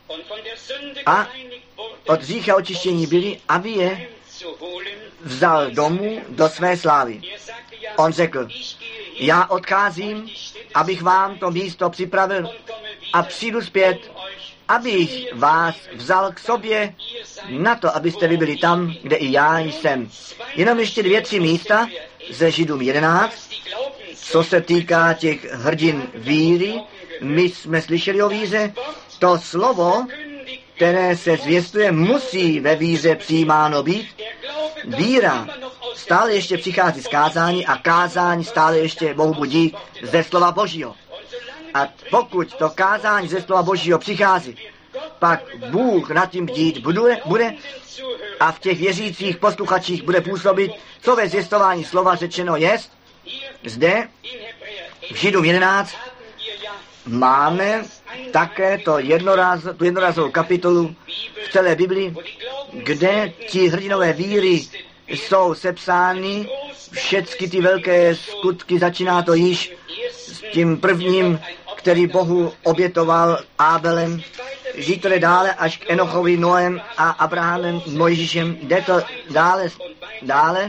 a od hřícha očištění byli, aby je vzal domů do své slávy. On řekl, já odcházím, abych vám to místo připravil a přijdu zpět, abych vás vzal k sobě na to, abyste vy byli tam, kde i já jsem. Jenom ještě dvě, tři místa ze Židům jedenáct, co se týká těch hrdin víry. My jsme slyšeli o víře, to slovo, které se zvěstuje, musí ve víře přijímáno být. Víra stále ještě přichází z kázání a kázání stále ještě Bohu budí ze slova Božího. A pokud to kázání ze slova Božího přichází, pak Bůh nad tím bdít bude, bude a v těch věřících posluchačích bude působit, co ve zvěstování slova řečeno jest. Zde v Židům jedenáct máme také to jednoraz, tu jednorázovou kapitolu v celé Biblii, kde ti hrdinové víry jsou sepsány, všechny ty velké skutky, začíná to již s tím prvním, který Bohu obětoval Ábelem, žít to jde dále až k Enochovi, Noem a Abrahamem, Mojžíšem, jde to dále, dále,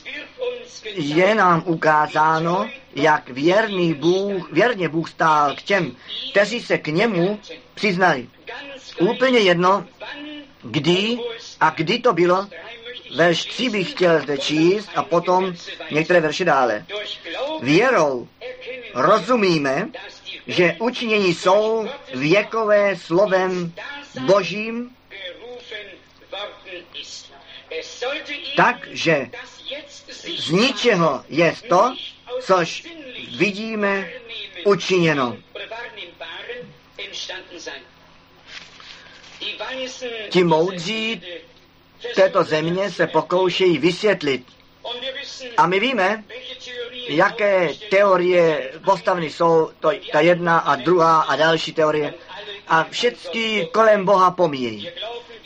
je nám ukázáno, jak věrný Bůh, věrně Bůh stál k těm, kteří se k němu přiznali. Úplně jedno, kdy a kdy to bylo, verš tři bych chtěl zde číst a potom některé verše dále. Věrou rozumíme, že učinění jsou věkové slovem Božím, takže z ničeho je to, což vidíme učiněno. Ti moudří této země se pokoušejí vysvětlit. A my víme, jaké teorie postaveny jsou, to, ta jedna a druhá a další teorie. A všechny kolem Boha pomíjejí.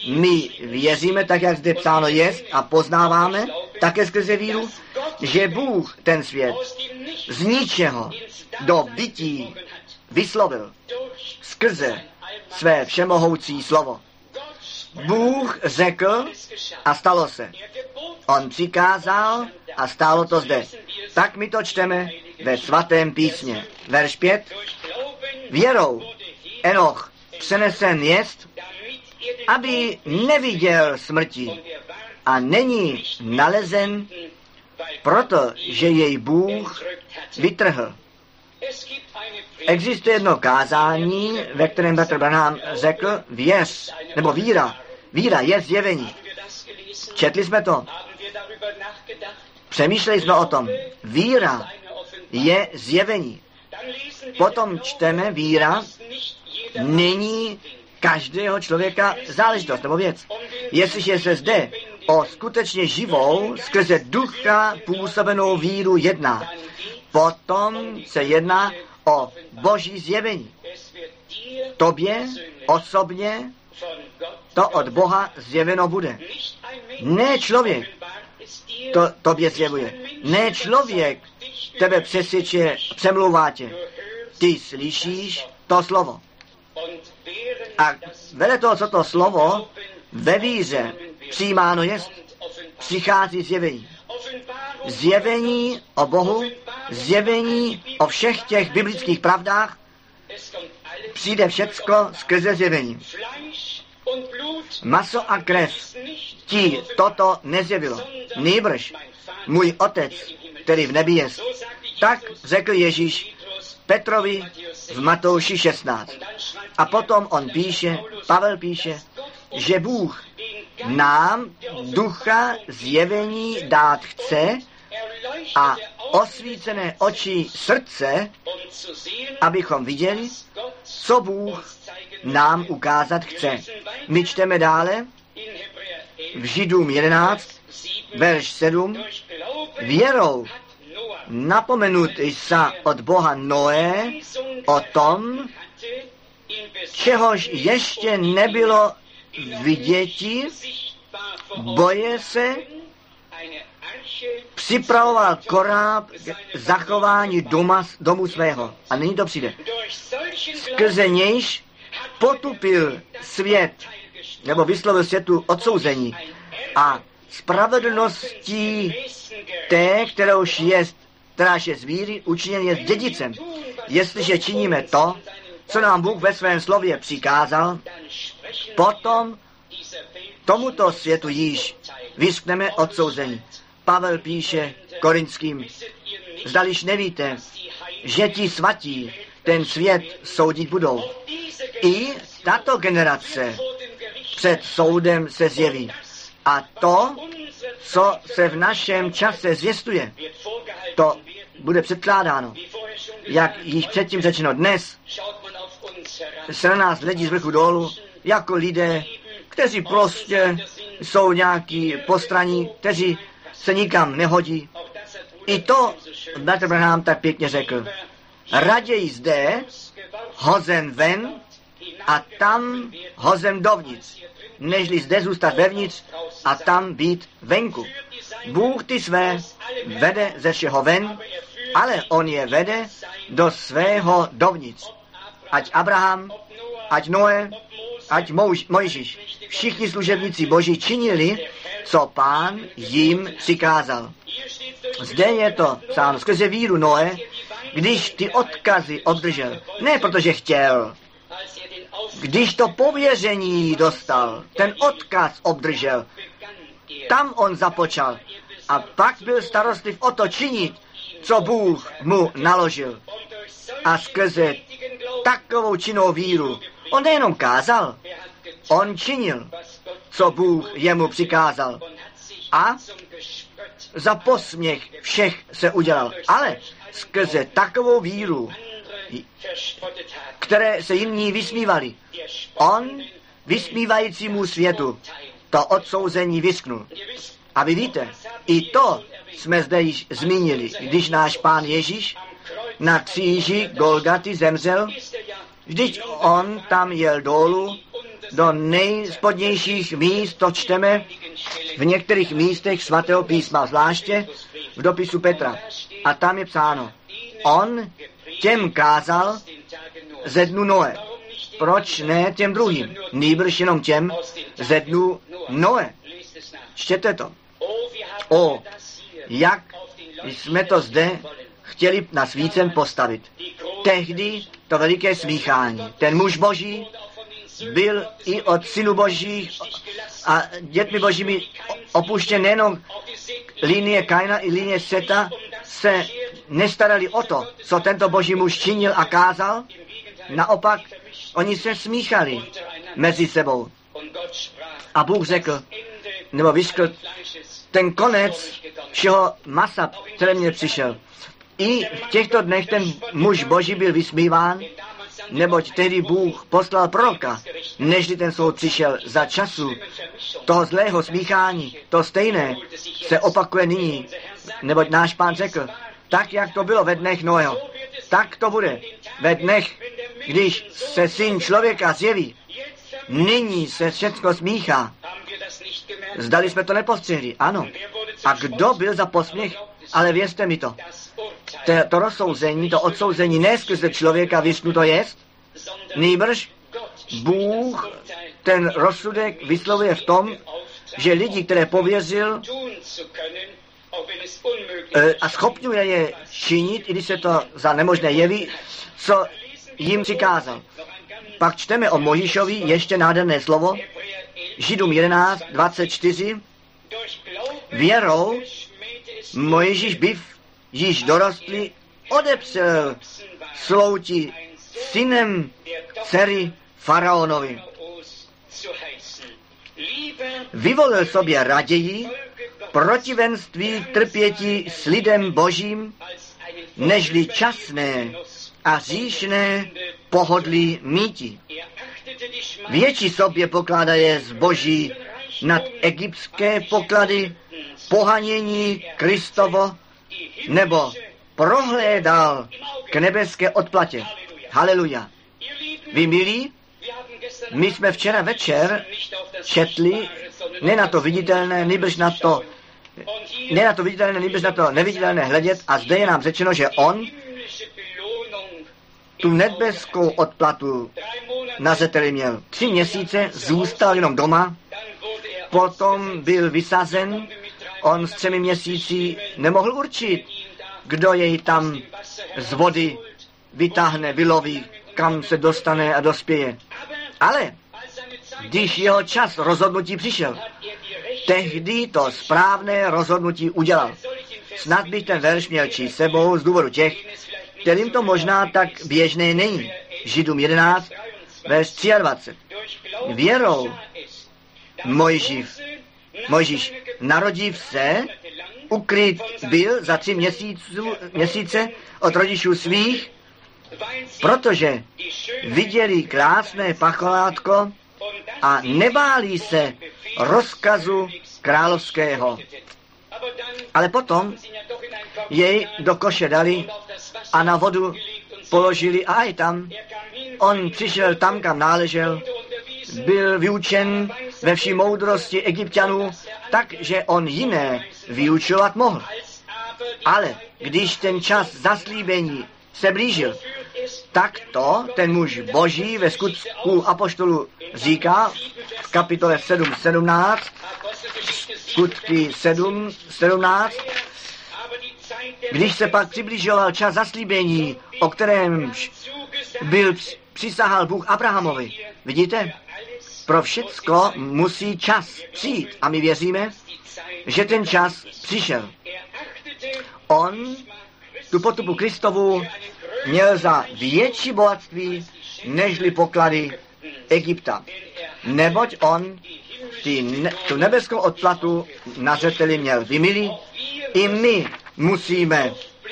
My věříme, tak jak zde psáno jest, a poznáváme také skrze víru, že Bůh ten svět z ničeho do bytí vyslovil skrze své všemohoucí slovo. Bůh řekl a stalo se. On přikázal a stálo to zde. Tak my to čteme ve svatém písmě. Verš pět. Věrou Enoch přenesen jest, aby neviděl smrti a není nalezen, protože jej Bůh vytrhl. Existuje jedno kázání, ve kterém bratr Branham řekl, věř, nebo víra. Víra je zjevení. Četli jsme to. Přemýšleli jsme o tom. Víra je zjevení. Potom čteme, víra není každého člověka záležitost nebo věc. Jestliže se zde o skutečně živou, skrze ducha působenou víru jedná, potom se jedná o Boží zjevení. Tobě osobně to od Boha zjeveno bude. Ne člověk to tobě zjevuje. Ne člověk tebe přesvědčuje, přemlouvá tě. Ty slyšíš to slovo. A vedle toho, co to slovo ve víře přijímáno jest, přichází zjevení. Zjevení o Bohu, zjevení o všech těch biblických pravdách, přijde všecko skrze zjevení. Maso a krev ti toto nezjevilo. Nýbrž můj otec, který v nebi jest. Tak řekl Ježíš Petrovi v Matouši šestnáct. A potom on píše, Pavel píše, že Bůh nám ducha zjevení dát chce a osvícené oči srdce, abychom viděli, co Bůh nám ukázat chce. My čteme dále v Židům jedenáct, verš sedm. Věrou napomenut sa od Boha Noé o tom, čehož ještě nebylo viděti, boje se, připravoval koráb k zachování doma, domu svého. A nyní to přijde. Skrze nějž potupil svět, nebo vyslovil světu odsouzení a spravedlností té, kterouž je, kteráž je z víry, učiněn je dědicem. Jestliže činíme to, co nám Bůh ve svém slově přikázal, potom tomuto světu již vyskneme odsouzení. Pavel píše Korinským, zdališ nevíte, že ti svatí ten svět soudit budou. I tato generace před soudem se zjeví. A to, co se v našem čase zvěstuje, to bude předkládáno. Jak již předtím řečeno, dnes se na nás hledí z vrchu dolů jako lidé, kteří prostě jsou nějaký postraní, kteří se nikam nehodí. I to bratr Branham tak pěkně řekl. Raději zde hozen ven a tam hozen dovnitř, nežli zde zůstat vevnitř a tam být venku. Bůh ty své vede ze všeho ven, ale on je vede do svého dovnitř. Ať Abraham, ať Noé, ať Mouž, Mojžíš, všichni služebníci Boží činili, co Pán jim přikázal. Zde je to psáno skrze víru Noé, když ty odkazy obdržel. Ne protože chtěl, když to pověření dostal, ten odkaz obdržel, tam on započal a pak byl starostlivý o to činit, co Bůh mu naložil. A skrze takovou činnou víru on nejenom kázal, on činil, co Bůh jemu přikázal. A za posměch všech se udělal. Ale skrze takovou víru, které se jiní vysmívali, on vysmívajícímu světu to odsouzení vysknul. A vy víte, i to jsme zde již zmínili, když náš Pán Ježíš na kříži Golgaty zemřel, vždyť on tam jel dolů do nejspodnějších míst, to čteme v některých místech svatého písma, zvláště v dopisu Petra. A tam je psáno, on těm kázal ze dnu Noe. Proč ne těm druhým? Nýbrž jenom těm ze dnu Noe. Čtěte to. O, jak jsme to zde chtěli na svícen postavit. Tehdy to veliké smíchání. Ten muž boží byl i od synu božích a dětmi božími opuštěn nejenom linie Kaina i linie Seta, se nestarali o to, co tento boží muž činil a kázal. Naopak, oni se smíchali mezi sebou. A Bůh řekl, nebo vyškl, ten konec všeho masa, které mě přišel. I v těchto dnech ten muž boží byl vysmíván, neboť tehdy Bůh poslal proroka, nežli ten soud přišel za času toho zlého smíchání. To stejné se opakuje nyní, neboť náš Pán řekl, tak jak to bylo ve dnech Noého, tak to bude ve dnech, když se syn člověka zjeví. Nyní se všechno smíchá. Zdali jsme to nepostřehli? Ano. A kdo byl za posměch? Ale věřte mi to. To, to rozsouzení, to odsouzení ne skrze člověka vyšnuto jest, nýbrž Bůh ten rozsudek vyslovuje v tom, že lidi, které pověřil a schopňuje je činit, i když se to za nemožné jeví, co jim přikázal. Pak čteme o Mojžíšovi ještě nádherné slovo, Židům jedenáct dvacet čtyři. Věrou Mojžíš byv již dorostlý odepřel slouti synem dcery faraonovi. Vyvolil sobě raději protivenství trpětí s lidem božím, nežli časné a říšné pohodlí míti. Větší sobě pokládaje zboží nad egyptské poklady, pohanění Kristovo, nebo prohlédal k nebeské odplatě. Haleluja. Vy milí, my jsme včera večer četli ne na to viditelné, nýbrž na to, ne na to viditelné, nýbrž na to neviditelné hledět a zde je nám řečeno, že on tu nebeskou odplatu na zřeteli měl. Tři měsíce zůstal jenom doma, potom byl vysazen, on s třemi měsíci nemohl určit, kdo jej tam z vody vytáhne, vyloví, kam se dostane a dospěje. Ale když jeho čas rozhodnutí přišel, tehdy to správné rozhodnutí udělal. Snad bych ten verš měl číst sebou z důvodu těch, kterým to možná tak běžné není. Židům jedenáct, verš dvacet tři. Věrou Mojžíš, Mojžíš narodív se, ukryt byl za tři měsíců, měsíce od rodičů svých, protože viděli krásné pacholátko a nebáli se rozkazu královského. Ale potom jej do koše dali a na vodu položili a aj tam. On přišel tam, kam náležel, byl vyučen ve vší moudrosti Egypťanů, takže on jiné vyučovat mohl. Ale když ten čas zaslíbení se blížil, tak to ten muž boží ve skutku apoštolu říká v kapitole sedm sedmnáct, skutky sedm sedmnáct, když se pak přibližoval čas zaslíbení, o kterém byl přísahal Bůh Abrahamovi. Vidíte? Pro všecko musí čas přijít a my věříme, že ten čas přišel. On tu potupu Kristovu měl za větší bohatství, nežli poklady Egypta. Neboť on ty ne, tu nebeskou odplatu na zřeteli měl. Vy milí, i my musíme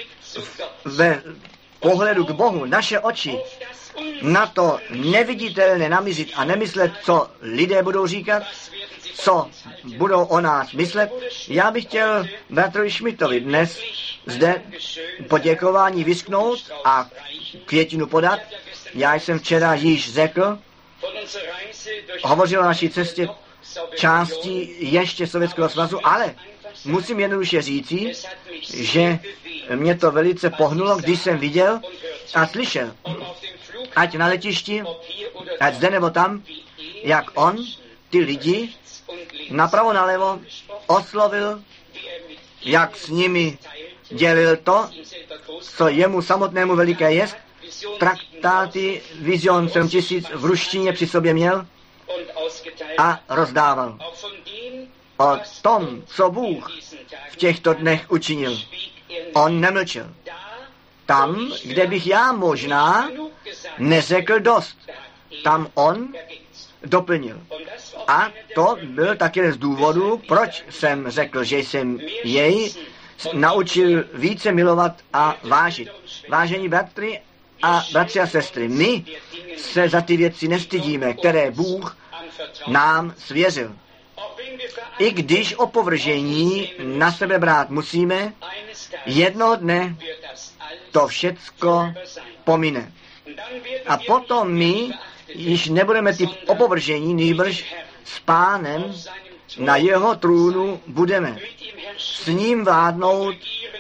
ve pohledu k Bohu naše oči na to neviditelné namířit a nemyslet, co lidé budou říkat, co budou o nás myslet. Já bych chtěl bratrovi Schmidtovi dnes zde poděkování vysknout a květinu podat. Já jsem včera již řekl hovořil o naší cestě části ještě Sovětského svazu, ale musím jednoduše říci, že mě to velice pohnulo, když jsem viděl a slyšel, ať na letišti, ať zde nebo tam, jak on ty lidi napravo nalevo oslovil, jak s nimi dělil to, co jemu samotnému veliké jest. Traktáty Vision sedm tisíc v ruštině při sobě měl a rozdával. O tom, co Bůh v těchto dnech učinil, on nemlčel. Tam, kde bych já možná neřekl dost, tam on doplnil. A to byl také z důvodu, proč jsem řekl, že jsem jej naučil více milovat a vážit. Vážení bratři a bratři a sestry, my se za ty věci nestydíme, které Bůh nám svěřil. I když opovržení na sebe brát musíme, jednoho dne to všecko pomine. A potom my již nebudeme ty opovržení, nýbrž s Pánem na jeho trůnu budeme. S ním vládnout,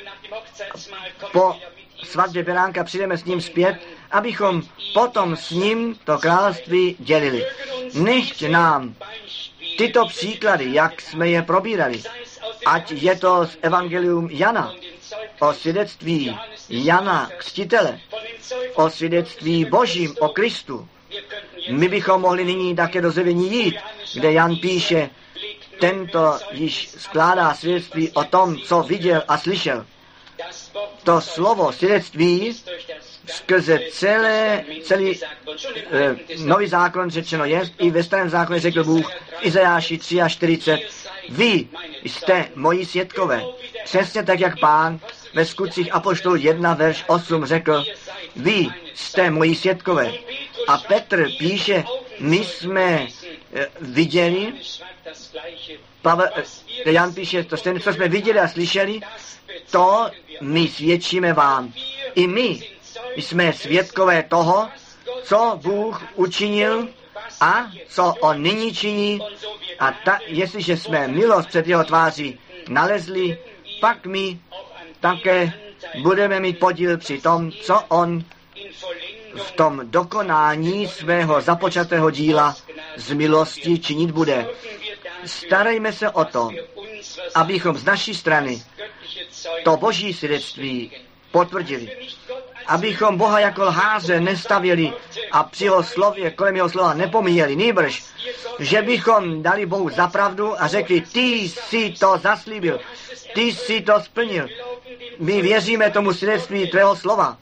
po svatbě beránka přijdeme s ním zpět, abychom potom s ním to království dělili. Nechť nám tyto příklady, jak jsme je probírali, ať je to z Evangelium Jana, o svědectví Jana Křtitele, o svědectví Božím, o Kristu. My bychom mohli nyní také do Zjevení jít, kde Jan píše, tento již skládá svědectví o tom, co viděl a slyšel. To slovo svědectví skrze celé, celý eh, nový zákon řečeno je, i ve starém zákoně řekl Bůh v Izajáši čtyřicet tři. Vy jste moji svědkové. Přesně tak, jak Pán ve Skutcích apoštolů jedna, verš osm řekl, vy jste moji svědkové. A Petr píše, my jsme eh, viděli, Pavel, eh, Jan píše, to stejné, co jsme viděli a slyšeli, to my svědčíme vám. I my jsme svědkové toho, co Bůh učinil a co on nyní činí. A ta, jestliže jsme milost před jeho tváří nalezli, pak my také budeme mít podíl při tom, co on v tom dokonání svého započatého díla z milosti činit bude. Starejme se o to, abychom z naší strany to boží svědectví potvrdili. Abychom Boha jako lháře nestavili a při jeho slově, kolem jeho slova nepomíjeli. Nýbrž, že bychom dali Bohu za pravdu a řekli, ty jsi to zaslíbil, ty jsi to splnil. My věříme tomu svědectví tvého slova.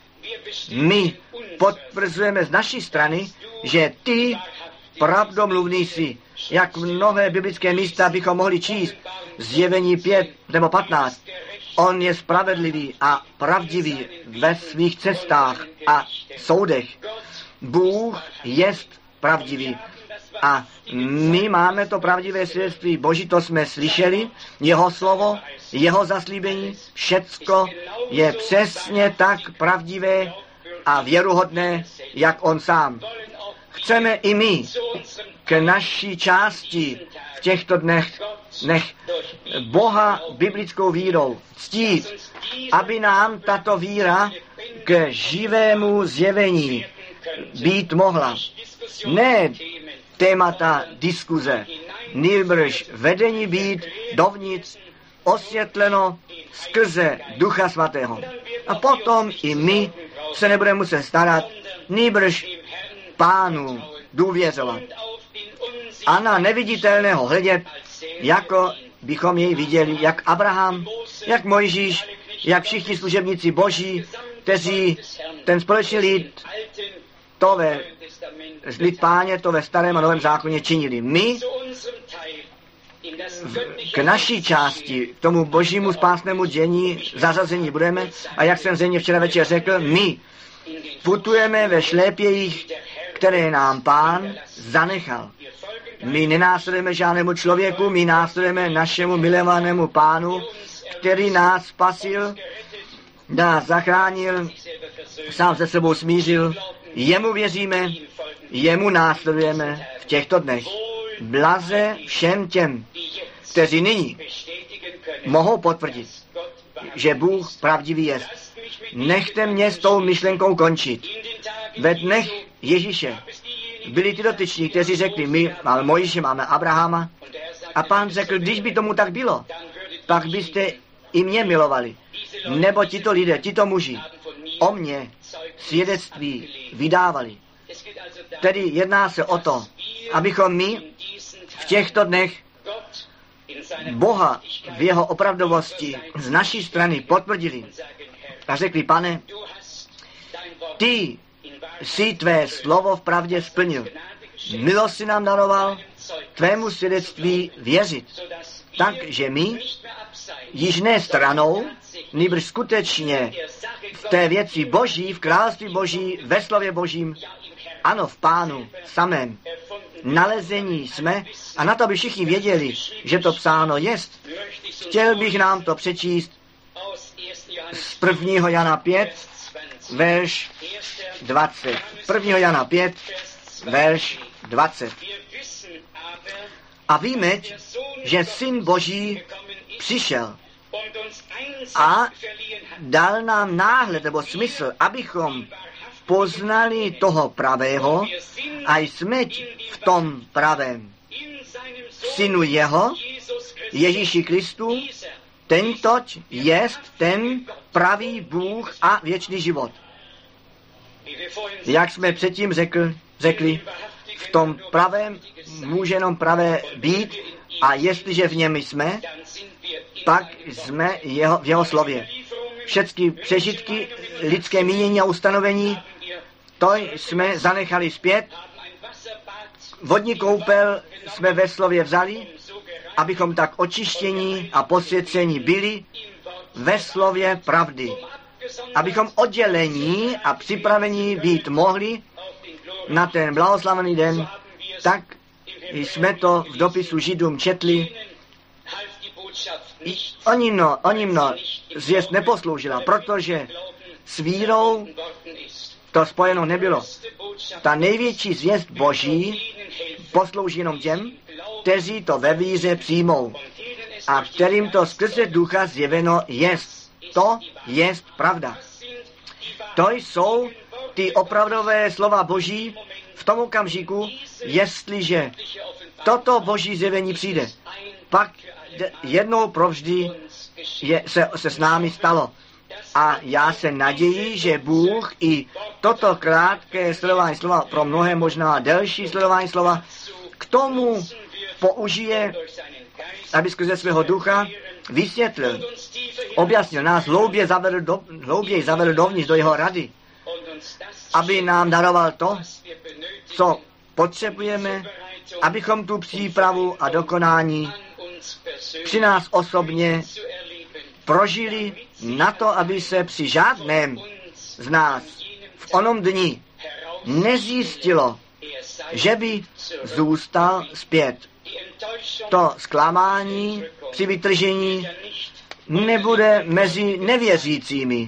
My potvrzujeme z naší strany, že ty pravdomluvný jsi. Jak mnohé biblické místa bychom mohli číst, Zjevení pět nebo patnáct. On je spravedlivý a pravdivý ve svých cestách a soudech. Bůh jest pravdivý. A my máme to pravdivé svědectví Boží, to jsme slyšeli, jeho slovo, jeho zaslíbení, všecko je přesně tak pravdivé a věruhodné, jak on sám. Chceme i my k naší části v těchto dnech nech Boha biblickou vírou ctít, aby nám tato víra k živému zjevení být mohla. Ne témata diskuze, nýbrž vedení být dovnitř osvětleno skrze Ducha Svatého. A potom i my se nebudeme muset starat, nýbrž Pánu důvěřovat. A na neviditelného hledět, jako bychom jej viděli, jak Abraham, jak Mojžíš, jak všichni služebníci Boží, kteří ten společný lid, to ve lid Páně, to ve starém a novém zákoně činili. My v, k naší části, k tomu božímu spásnému dění zařazení budeme, a jak jsem zřejmě včera večer řekl, my putujeme ve šlépějích, které nám Pán zanechal. My nenásledujeme žádnému člověku, my následujeme našemu milovanému Pánu, který nás spasil, nás zachránil, sám se sebou smířil, jemu věříme, Jemu následujeme v těchto dnech. Blaze všem těm, kteří nyní mohou potvrdit, že Bůh pravdivý je. Nechte mě s tou myšlenkou končit. Ve dnech Ježíše byli ty dotyční, kteří řekli, my máme Mojžíše, máme Abrahama. A Pán řekl, když by tomu tak bylo, pak byste i mě milovali. Nebo tito lidé, tito muži o mě svědectví vydávali. Tedy jedná se o to, abychom my v těchto dnech Boha v jeho opravdovosti z naší strany potvrdili a řekli, Pane, ty jsi tvé slovo v pravdě splnil. Milost si nám daroval tvému svědectví věřit. Takže my již ne stranou, nýbrž skutečně v té věci Boží, v království Boží, ve slově Božím, ano, v Pánu samém nalezení jsme, a na to by všichni věděli, že to psáno jest. Chtěl bych nám to přečíst z prvního Jana pět, verš dvacet. prvního Jana pět, verš dvacet. A víme, že Syn Boží přišel a dal nám náhled nebo smysl, abychom poznali toho pravého a jsme v tom pravém. Synu jeho, Ježíši Kristu, tentoť jest ten pravý Bůh a věčný život. Jak jsme předtím řekl, řekli, v tom pravém může jenom pravé být a jestliže v něm jsme, pak jsme jeho, v jeho slově. Všechny přežitky, lidské mínění a ustanovení, to jsme zanechali zpět. Vodní koupel jsme ve slově vzali, abychom tak očištění a posvěcení byli ve slově pravdy. Abychom oddělení a připravení být mohli na ten blahoslavený den, tak jsme to v dopisu Židům četli. I oni mno, oni mno zvěst neposloužila, protože s vírou to spojeno nebylo. Ta největší zvěst Boží poslouží jenom těm, kteří to ve víře přijmou a kterým to skrze ducha zjeveno jest. To jest pravda. To jsou ty opravdové slova Boží v tom okamžiku, jestliže toto Boží zjevení přijde. Pak jednou provždy je, se, se s námi stalo. A já se naději, že Bůh i toto krátké sledování slova, pro mnohé možná delší sledování slova, k tomu použije, aby skrze svého ducha vysvětlil, objasnil nás, hlouběji zavedl, do, hlouběji zavedl dovnitř do jeho rady, aby nám daroval to, co potřebujeme, abychom tu přípravu a dokonání při nás osobně prožili na to, aby se při žádném z nás v onom dni nezjistilo, že by zůstal zpět. To zklamání při vytržení nebude mezi nevěřícími.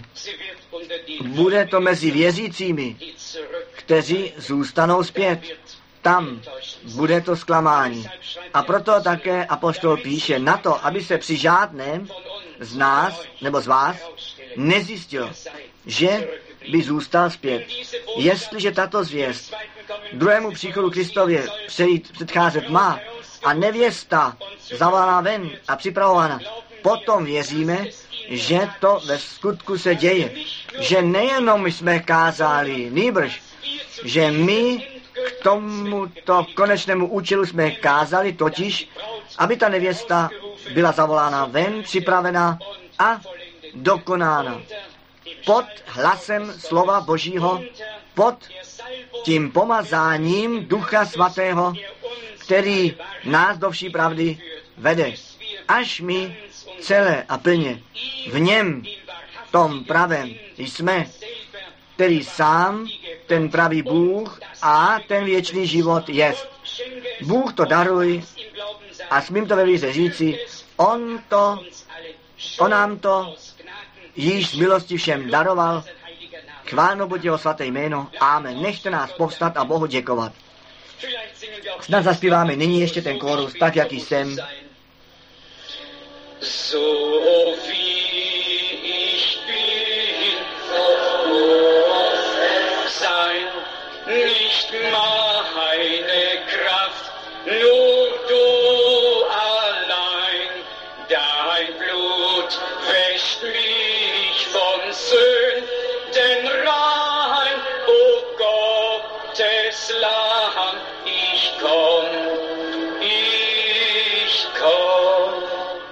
Bude to mezi věřícími, kteří zůstanou zpět. Tam bude to zklamání. A proto také apoštol píše na to, aby se při žádném z nás nebo z vás nezjistilo, že by zůstal zpět. Jestliže tato zvěst druhému příchodu Kristově přejít, předcházet má a nevěsta zavolána ven a připravována, potom věříme, že to ve skutku se děje. Že nejenom jsme kázali, nýbrž, že my k tomuto konečnému účelu jsme kázali, totiž, aby ta nevěsta byla zavolána ven, připravena a dokonána. Pod hlasem slova Božího, pod tím pomazáním Ducha Svatého, který nás do vší pravdy vede. Až my celé a plně v něm, tom pravém jsme, který sám, ten pravý Bůh a ten věčný život jest. Bůh to daruj a smím to ve víře říci, on to, on nám to již z milosti všem daroval Chválno buď jeho svaté jméno. Amen. Nechte nás povstat a Bohu děkovat. Snad zaspíváme nyní ještě ten kórus, tak jak jsem. So wie ich bin, sein nicht meine Kraft, nur du allein, dein Blut wäscht mich von Sünden rein, o Gottes Lamm, ich komm, ich komm.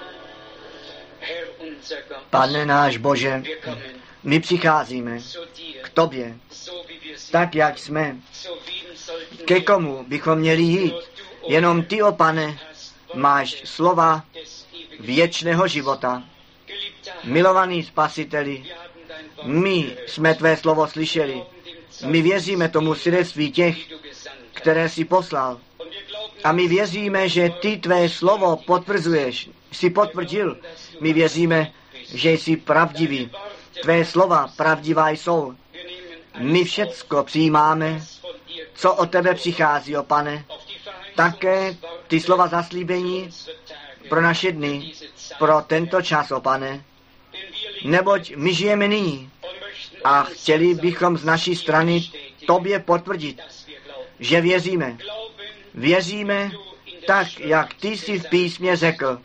Pane náš Bože, my přicházíme k Tobě, tak jak jsme. Ke komu bychom měli jít? Jenom Ty, o Pane, máš slova věčného života. Milovaný Spasiteli, my jsme Tvé slovo slyšeli. My věříme tomu svědectví těch, které jsi poslal. A my věříme, že Ty Tvé slovo potvrzuješ. Jsi potvrdil. My věříme, že jsi pravdivý. Tvé slova pravdivá jsou. My všecko přijímáme, co od Tebe přichází, o Pane. Také Ty slova zaslíbení pro naše dny, pro tento čas, o Pane. Neboť my žijeme nyní a chtěli bychom z naší strany Tobě potvrdit, že věříme. Věříme tak, jak Ty jsi v písmě řekl.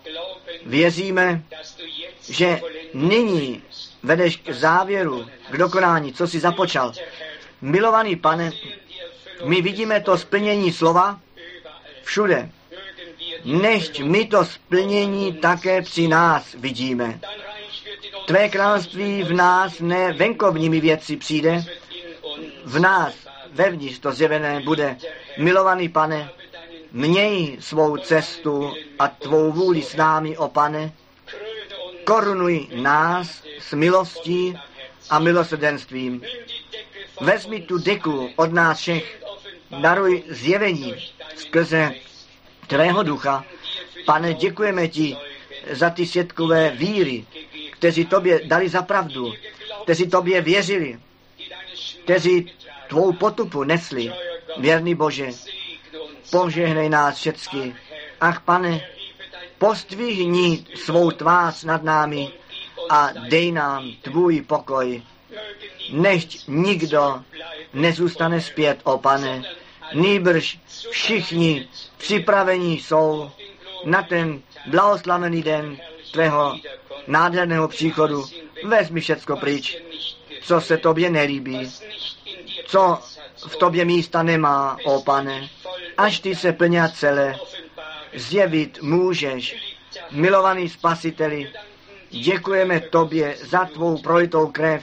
Věříme, že nyní vedeš k závěru, k dokonání, co jsi započal. Milovaný Pane, my vidíme to splnění slova všude. Nechť my to splnění také při nás vidíme. Tvé království v nás ne venkovními věci přijde, v nás vevnitř to zjevené bude. Milovaný Pane, měj svou cestu a tvou vůli s námi, o Pane. Korunuj nás s milostí a milosrdenstvím. Vezmi tu deku od nás všech. Daruj zjevení skrze tvého ducha. Pane, děkujeme ti za ty svědkové víry, kteří tobě dali za pravdu, kteří tobě věřili, kteří tvou potupu nesli. Věrný Bože, požehnej nás všecky. Ach, Pane, postvihni svou tvář nad námi a dej nám tvůj pokoj. Nechť nikdo nezůstane zpět, o Pane, nýbrž všichni připravení jsou na ten blahoslavený den tvého nádherného příchodu. Vezmi všecko pryč, co se tobě nelíbí, co v tobě místa nemá, o Pane, až ty se plně celé zjevit můžeš. Milovaný Spasiteli, děkujeme tobě za tvou prolitou krev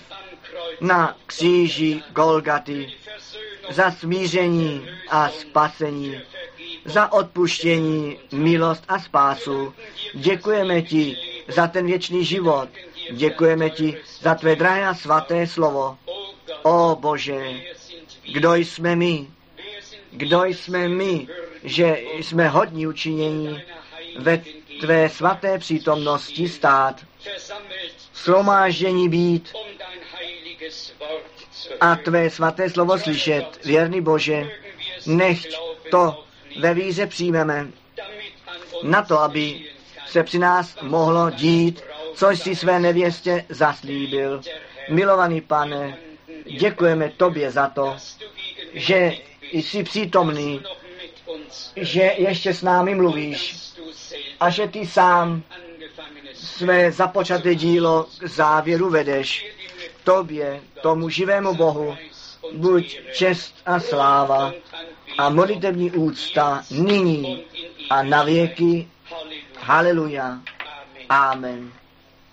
na kříži Golgaty, za smíření a spasení, za odpuštění, milost a spásu. Děkujeme ti za ten věčný život. Děkujeme ti za tvé drahé a svaté slovo. O Bože, kdo jsme my? Kdo jsme my, že jsme hodní učinění ve tvé svaté přítomnosti stát, shromáždění být a tvé svaté slovo slyšet. Věrný Bože, nechť to ve víře přijmeme na to, aby se při nás mohlo dít, co jsi své nevěstě zaslíbil. Milovaný Pane, děkujeme tobě za to, že jsi přítomný, že ještě s námi mluvíš a že ty sám své započaté dílo k závěru vedeš. Tobě, tomu živému Bohu, buď čest a sláva a modlitevní úcta nyní a na věky. Haleluja. Amen.